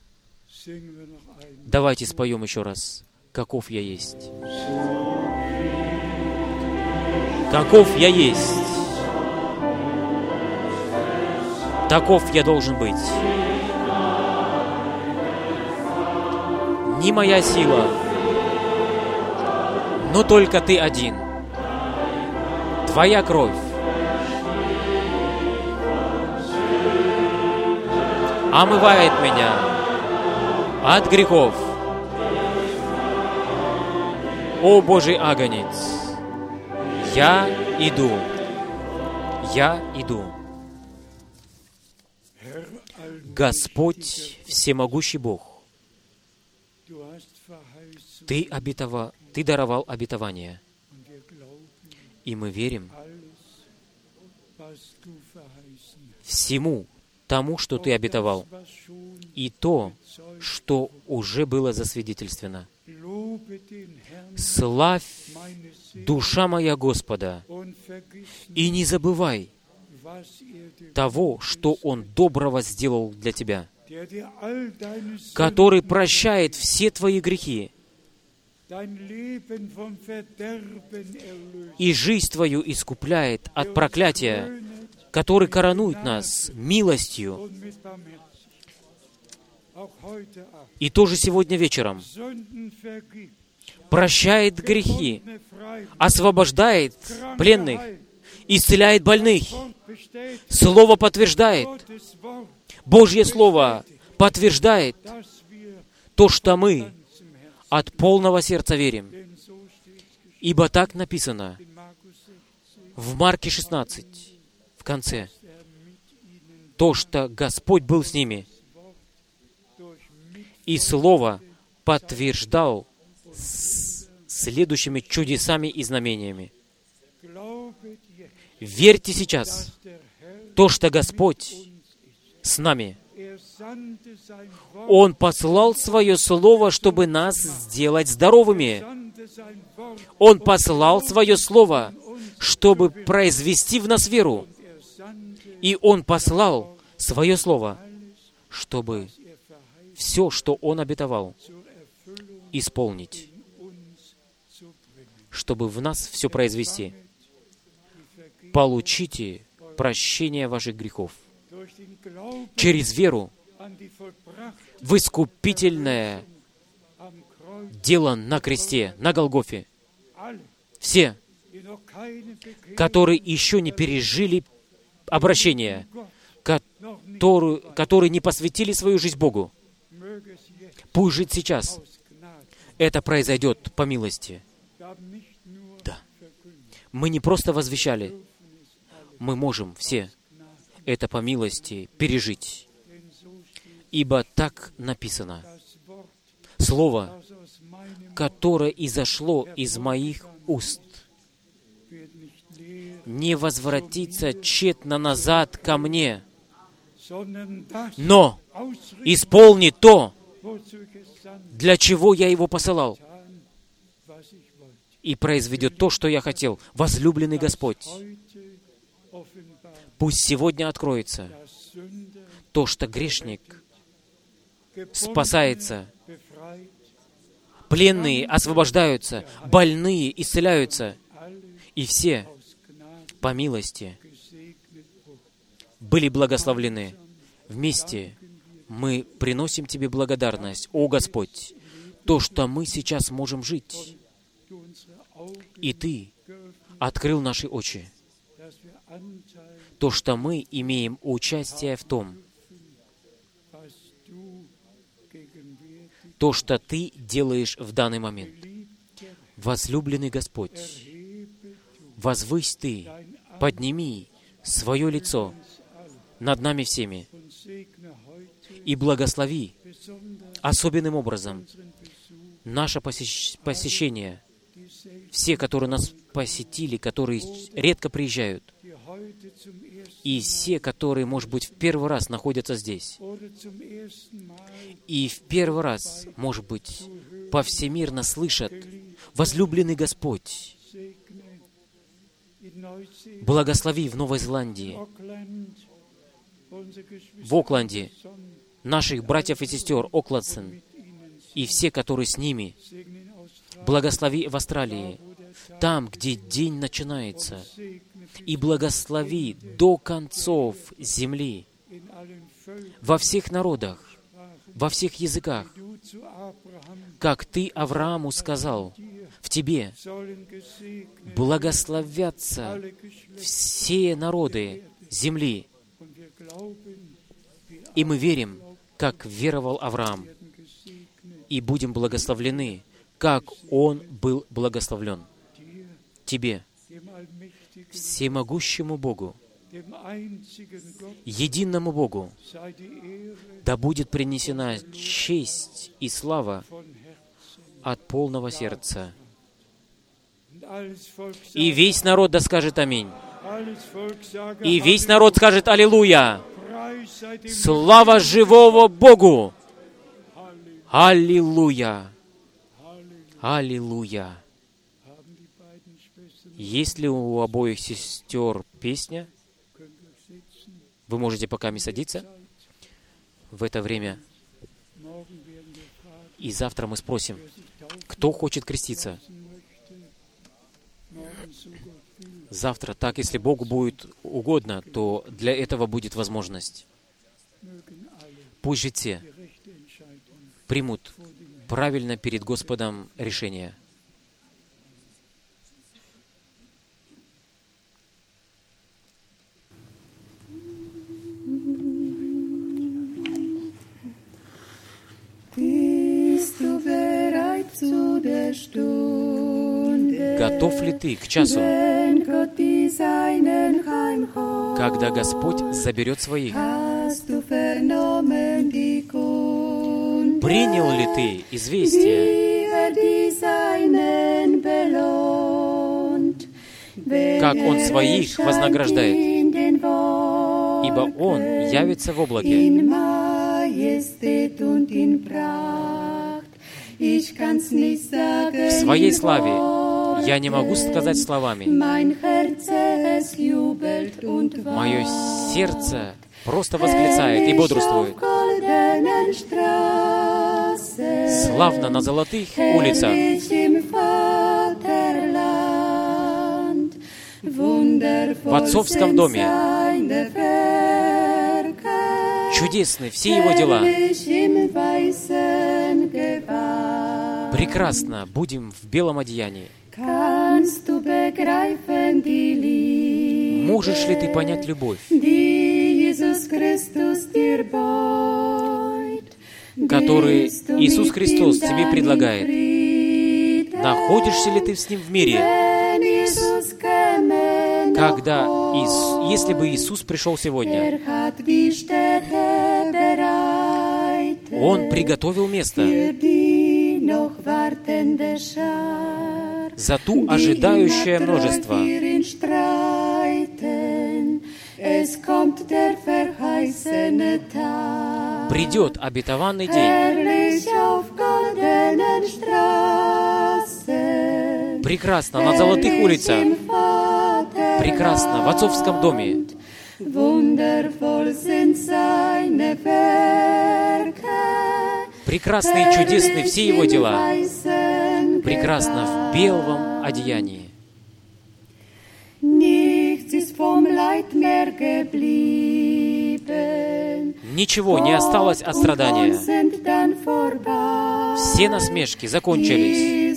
Давайте споем еще раз. Каков я есть. Каков я есть. Таков я должен быть. Не моя сила, но только Ты один. Твоя кровь омывает меня от грехов. О Божий агнец, я иду, я иду. Господь, всемогущий Бог, Ты, обетова... Ты даровал обетование, и мы верим всему тому, что Ты обетовал, и то, что уже было засвидетельствовано. Славь, душа моя Господа, и не забывай того, что Он доброго сделал для тебя, который прощает все твои грехи и жизнь твою искупляет от проклятия, который коронует нас милостью. И тоже сегодня вечером прощает грехи, освобождает пленных, исцеляет больных. Слово подтверждает, Божье Слово подтверждает то, что мы от полного сердца верим. Ибо так написано в Марке шестнадцать, в конце, то, что Господь был с ними, и Слово подтверждал с следующими чудесами и знамениями. Верьте сейчас, то, что Господь с нами. Он послал Свое Слово, чтобы нас сделать здоровыми. Он послал Свое Слово, чтобы произвести в нас веру. И Он послал Свое Слово, чтобы все, что Он обетовал, исполнить, чтобы в нас все произвести. Получите прощение ваших грехов через веру в искупительное дело на кресте, на Голгофе. Все, которые еще не пережили обращение, которые, которые не посвятили свою жизнь Богу, пусть жить сейчас. Это произойдет по милости. Да. Мы не просто возвещали. Мы можем все это по милости пережить. Ибо так написано. Слово, которое изошло из моих уст, не возвратится тщетно назад ко мне, но исполнит то, для чего я его посылал, и произведет то, что я хотел. Возлюбленный Господь, пусть сегодня откроется то, что грешник спасается, пленные освобождаются, больные исцеляются, и все по милости были благословлены. Вместе Мы приносим Тебе благодарность, о Господь, то, что мы сейчас можем жить, и Ты открыл наши очи, то, что мы имеем участие в том, то, что Ты делаешь в данный момент. Возлюбленный Господь, возвысь Ты, подними свое лицо над нами всеми и благослови особенным образом наше посещ- посещение, все, которые нас посетили, которые редко приезжают, и все, которые, может быть, в первый раз находятся здесь, и в первый раз, может быть, повсемирно слышат: возлюбленный Господь, благослови в Новой Зеландии, в Окленде, наших братьев и сестер Оклендсон, и все, которые с ними. Благослови в Австралии, там, где день начинается, и благослови до концов земли, во всех народах, во всех языках, как Ты Аврааму сказал: в Тебе благословятся все народы земли. И мы верим, как веровал Авраам, и будем благословлены, как он был благословлен. Тебе, всемогущему Богу, единому Богу, да будет принесена честь и слава от полного сердца. И весь народ да скажет аминь. И весь народ скажет аллилуйя. Слава живого Богу! Аллилуйя! Аллилуйя! Есть ли у обоих сестер песня? Вы можете пока не садиться в это время. И завтра мы спросим, кто хочет креститься. Завтра, так, если Богу будет угодно, то для этого будет возможность. Пусть же те примут правильно перед Господом решение. Готов ли ты к часу, когда Господь заберет своих? Принял ли ты известие, как Он своих вознаграждает? Ибо Он явится в облаке. В своей славе я не могу сказать словами. Мое сердце просто восклицает и бодрствует. Славно на золотых улицах. В отцовском доме. Чудесны все Его дела. Прекрасно будем в белом одеянии. Можешь ли ты понять любовь, которую Иисус Христос тебе предлагает? Находишься ли ты с Ним в мире? Когда, Ис... если бы Иисус пришел сегодня, Он приготовил место за ту ожидающее множество. Придет обетованный день. Прекрасно на золотых улицах. Прекрасно в отцовском доме. Прекрасны и чудесны все Его дела. Прекрасно в белом одеянии. ничего не осталось от страдания. Все насмешки закончились.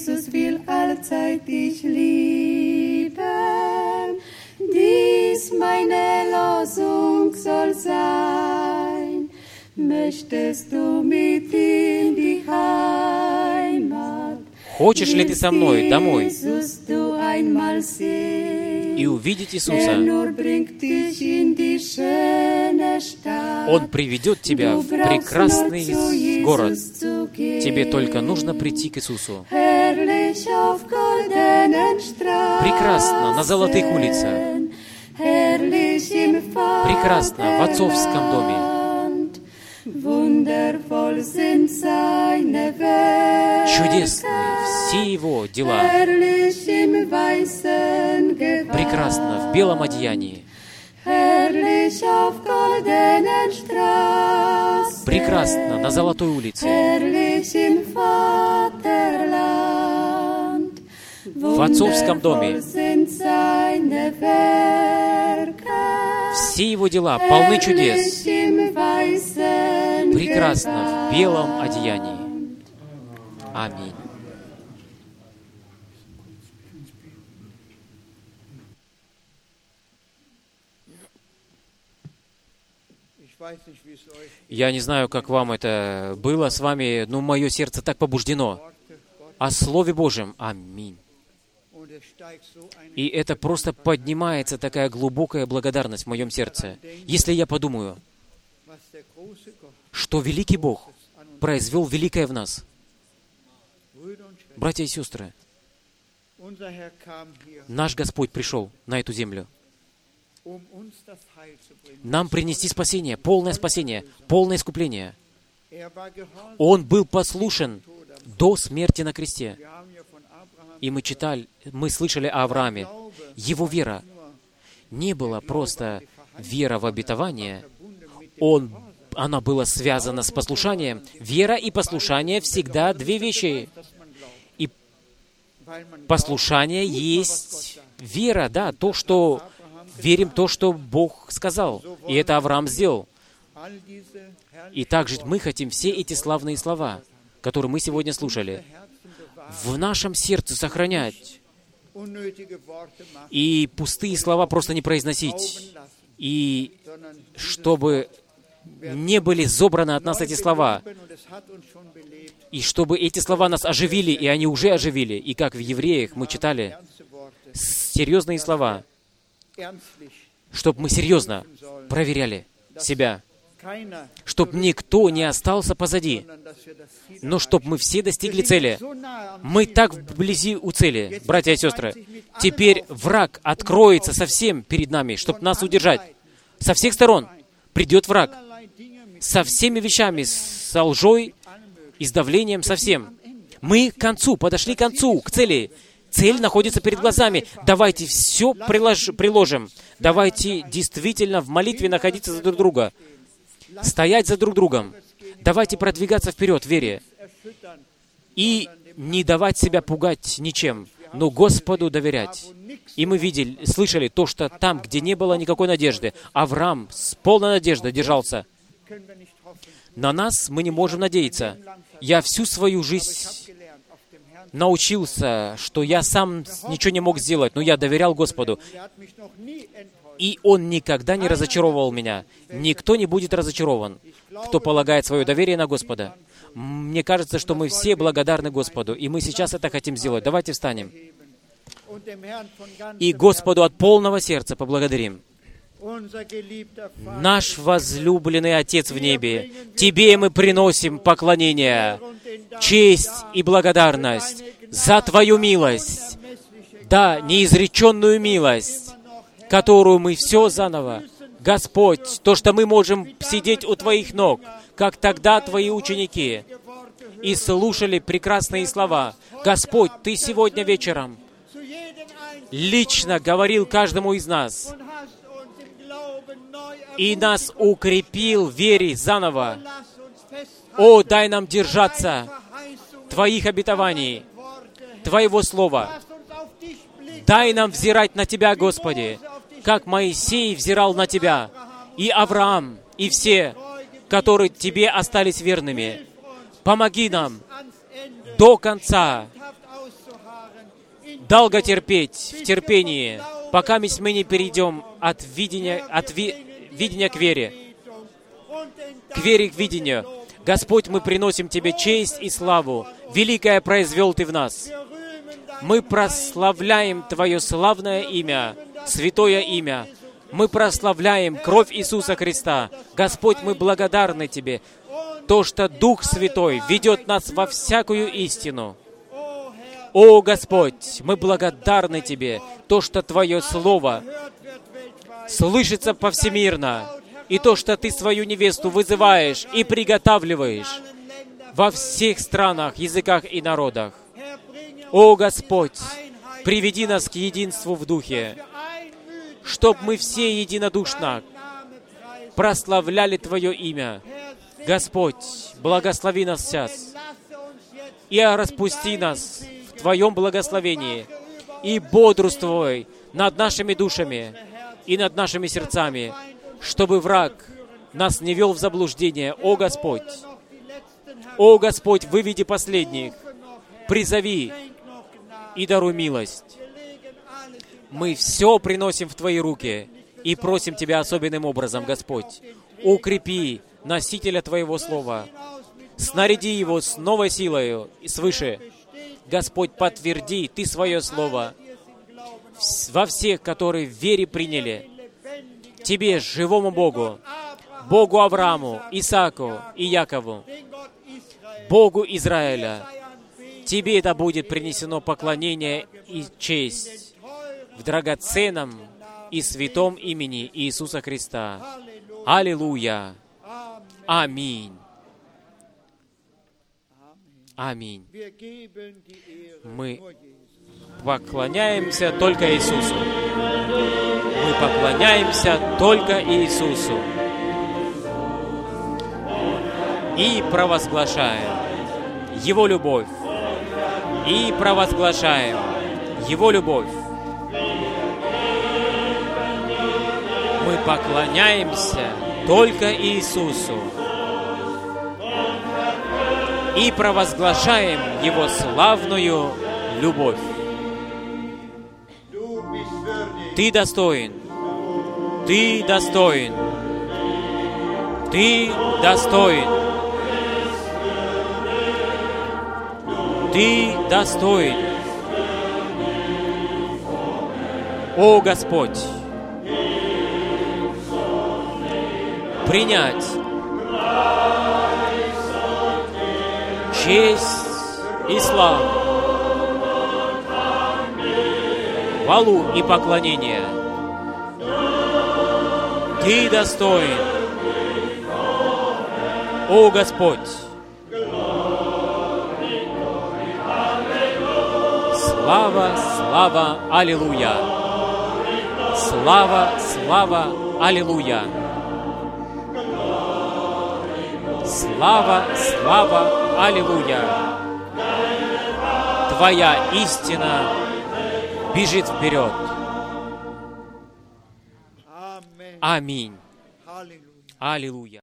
Dies meine Losung soll sein. Möchtest du mit in die Heimat? Хочешь ли ты со мной домой Jesus du einmal sehen? и увидеть Er Иисуса? nur bringt dich in die schöne Stadt. Он приведет тебя Du в brauchst прекрасный nur zu Jesus город. zu gehen. Тебе только нужно прийти к Иисусу. Herrlich auf goldenen Straßen. Прекрасно на золотых улицах. Herrlich im Прекрасно в отцовском доме. Vaterland. Wundervoll sind seine Werke. Чудесны все Его дела. Herrlich im weißen Gewand. Прекрасно в белом одеянии. Herrlich auf goldenen Straßen. Прекрасно на золотой улице. Herrlich im Vaterland. В отцовском доме. Wundervoll sind seine Werke. Все Его дела полны чудес. Herrlich im weißen Прекрасно в белом одеянии. Аминь. Я не знаю, как вам это было с вами, но мое сердце так побуждено о Слове Божьем. Аминь. И это просто поднимается такая глубокая благодарность в моем сердце. Если я подумаю, что великий Бог произвел великое в нас. Братья и сестры, наш Господь пришел на эту землю нам принести спасение, полное спасение, полное искупление. Он был послушен до смерти на кресте. И мы читали, мы слышали о Аврааме. Его вера не была просто вера в обетование. Он, она была связана с послушанием. Вера и послушание всегда две вещи. И послушание есть вера, да, то, что верим, то, что Бог сказал. И это Авраам сделал. И также мы хотим все эти славные слова, которые мы сегодня слушали, в нашем сердце сохранять. И пустые слова просто не произносить. И чтобы не были забраны от нас эти слова. И чтобы эти слова нас оживили, и они уже оживили. И как в Евреях мы читали серьезные слова, чтобы мы серьезно проверяли себя, чтобы никто не остался позади, но чтобы мы все достигли цели. Мы так вблизи у цели, братья и сестры. Теперь враг откроется совсем перед нами, чтобы нас удержать. Со всех сторон придет враг. Со всеми вещами, со лжой и с давлением, со всем. Мы к концу, подошли к концу, к цели. Цель находится перед глазами. Давайте все прилож, приложим. Давайте действительно в молитве находиться за друг друга. Стоять за друг другом. Давайте продвигаться вперед в вере. И не давать себя пугать ничем, но Господу доверять. И мы видели, слышали то, что там, где не было никакой надежды, Авраам с полной надеждой держался. На нас мы не можем надеяться. Я всю свою жизнь научился, что я сам ничего не мог сделать, но я доверял Господу. И Он никогда не разочаровывал меня. Никто не будет разочарован, кто полагает свое доверие на Господа. Мне кажется, что мы все благодарны Господу, и мы сейчас это хотим сделать. Давайте встанем. И Господу от полного сердца поблагодарим. Наш возлюбленный Отец в небе, Тебе мы приносим поклонение, честь и благодарность за Твою милость, да, неизреченную милость, которую мы все заново. Господь, то, что мы можем сидеть у Твоих ног, как тогда Твои ученики, и слушали прекрасные слова. Господь, Ты сегодня вечером лично говорил каждому из нас, и нас укрепил в вере заново. О, дай нам держаться Твоих обетований, Твоего Слова. Дай нам взирать на Тебя, Господи, как Моисей взирал на Тебя, и Авраам, и все, которые Тебе остались верными. Помоги нам до конца долго терпеть в терпении, пока мы не перейдем от видения, от ви, видения к вере, к вере, к видению. Господь, мы приносим Тебе честь и славу. Великое произвел Ты в нас. Мы прославляем Твое славное имя, святое имя. Мы прославляем кровь Иисуса Христа. Господь, мы благодарны Тебе, то, что Дух Святой ведет нас во всякую истину. О, Господь, мы благодарны Тебе, то, что Твое Слово слышится повсемирно, и то, что Ты свою невесту вызываешь и приготавливаешь во всех странах, языках и народах. О, Господь, приведи нас к единству в Духе, чтобы мы все единодушно прославляли Твое имя. Господь, благослови нас сейчас и распусти нас в Твоем благословении и бодрствуй над нашими душами и над нашими сердцами, чтобы враг нас не вел в заблуждение. О, Господь! О, Господь, выведи последних, призови и даруй милость. Мы все приносим в Твои руки и просим Тебя особенным образом, Господь. Укрепи носителя Твоего Слова, снаряди его с новой силою и свыше. Господь, подтверди Ты свое Слово во всех, которые в вере приняли Тебе, живому Богу, Богу Аврааму, Исааку и Якову, Богу Израиля. Тебе это будет принесено поклонение и честь в драгоценном и святом имени Иисуса Христа. Аллилуйя! Аминь! Аминь! Мы поклоняемся только Иисусу. Мы поклоняемся только Иисусу. И провозглашаем Его любовь. И провозглашаем Его любовь. Мы поклоняемся только Иисусу. И провозглашаем Его славную любовь. Ты достоин. Ты достоин. Ты достоин. Ты достоин. О, Господь, принять честь и славу, хвалу и поклонение. Ты достоин, о Господь. Слава, слава, аллилуйя. Слава, слава, аллилуйя. Слава, слава, аллилуйя. Твоя истина бежит вперед. Аминь. Аллилуйя.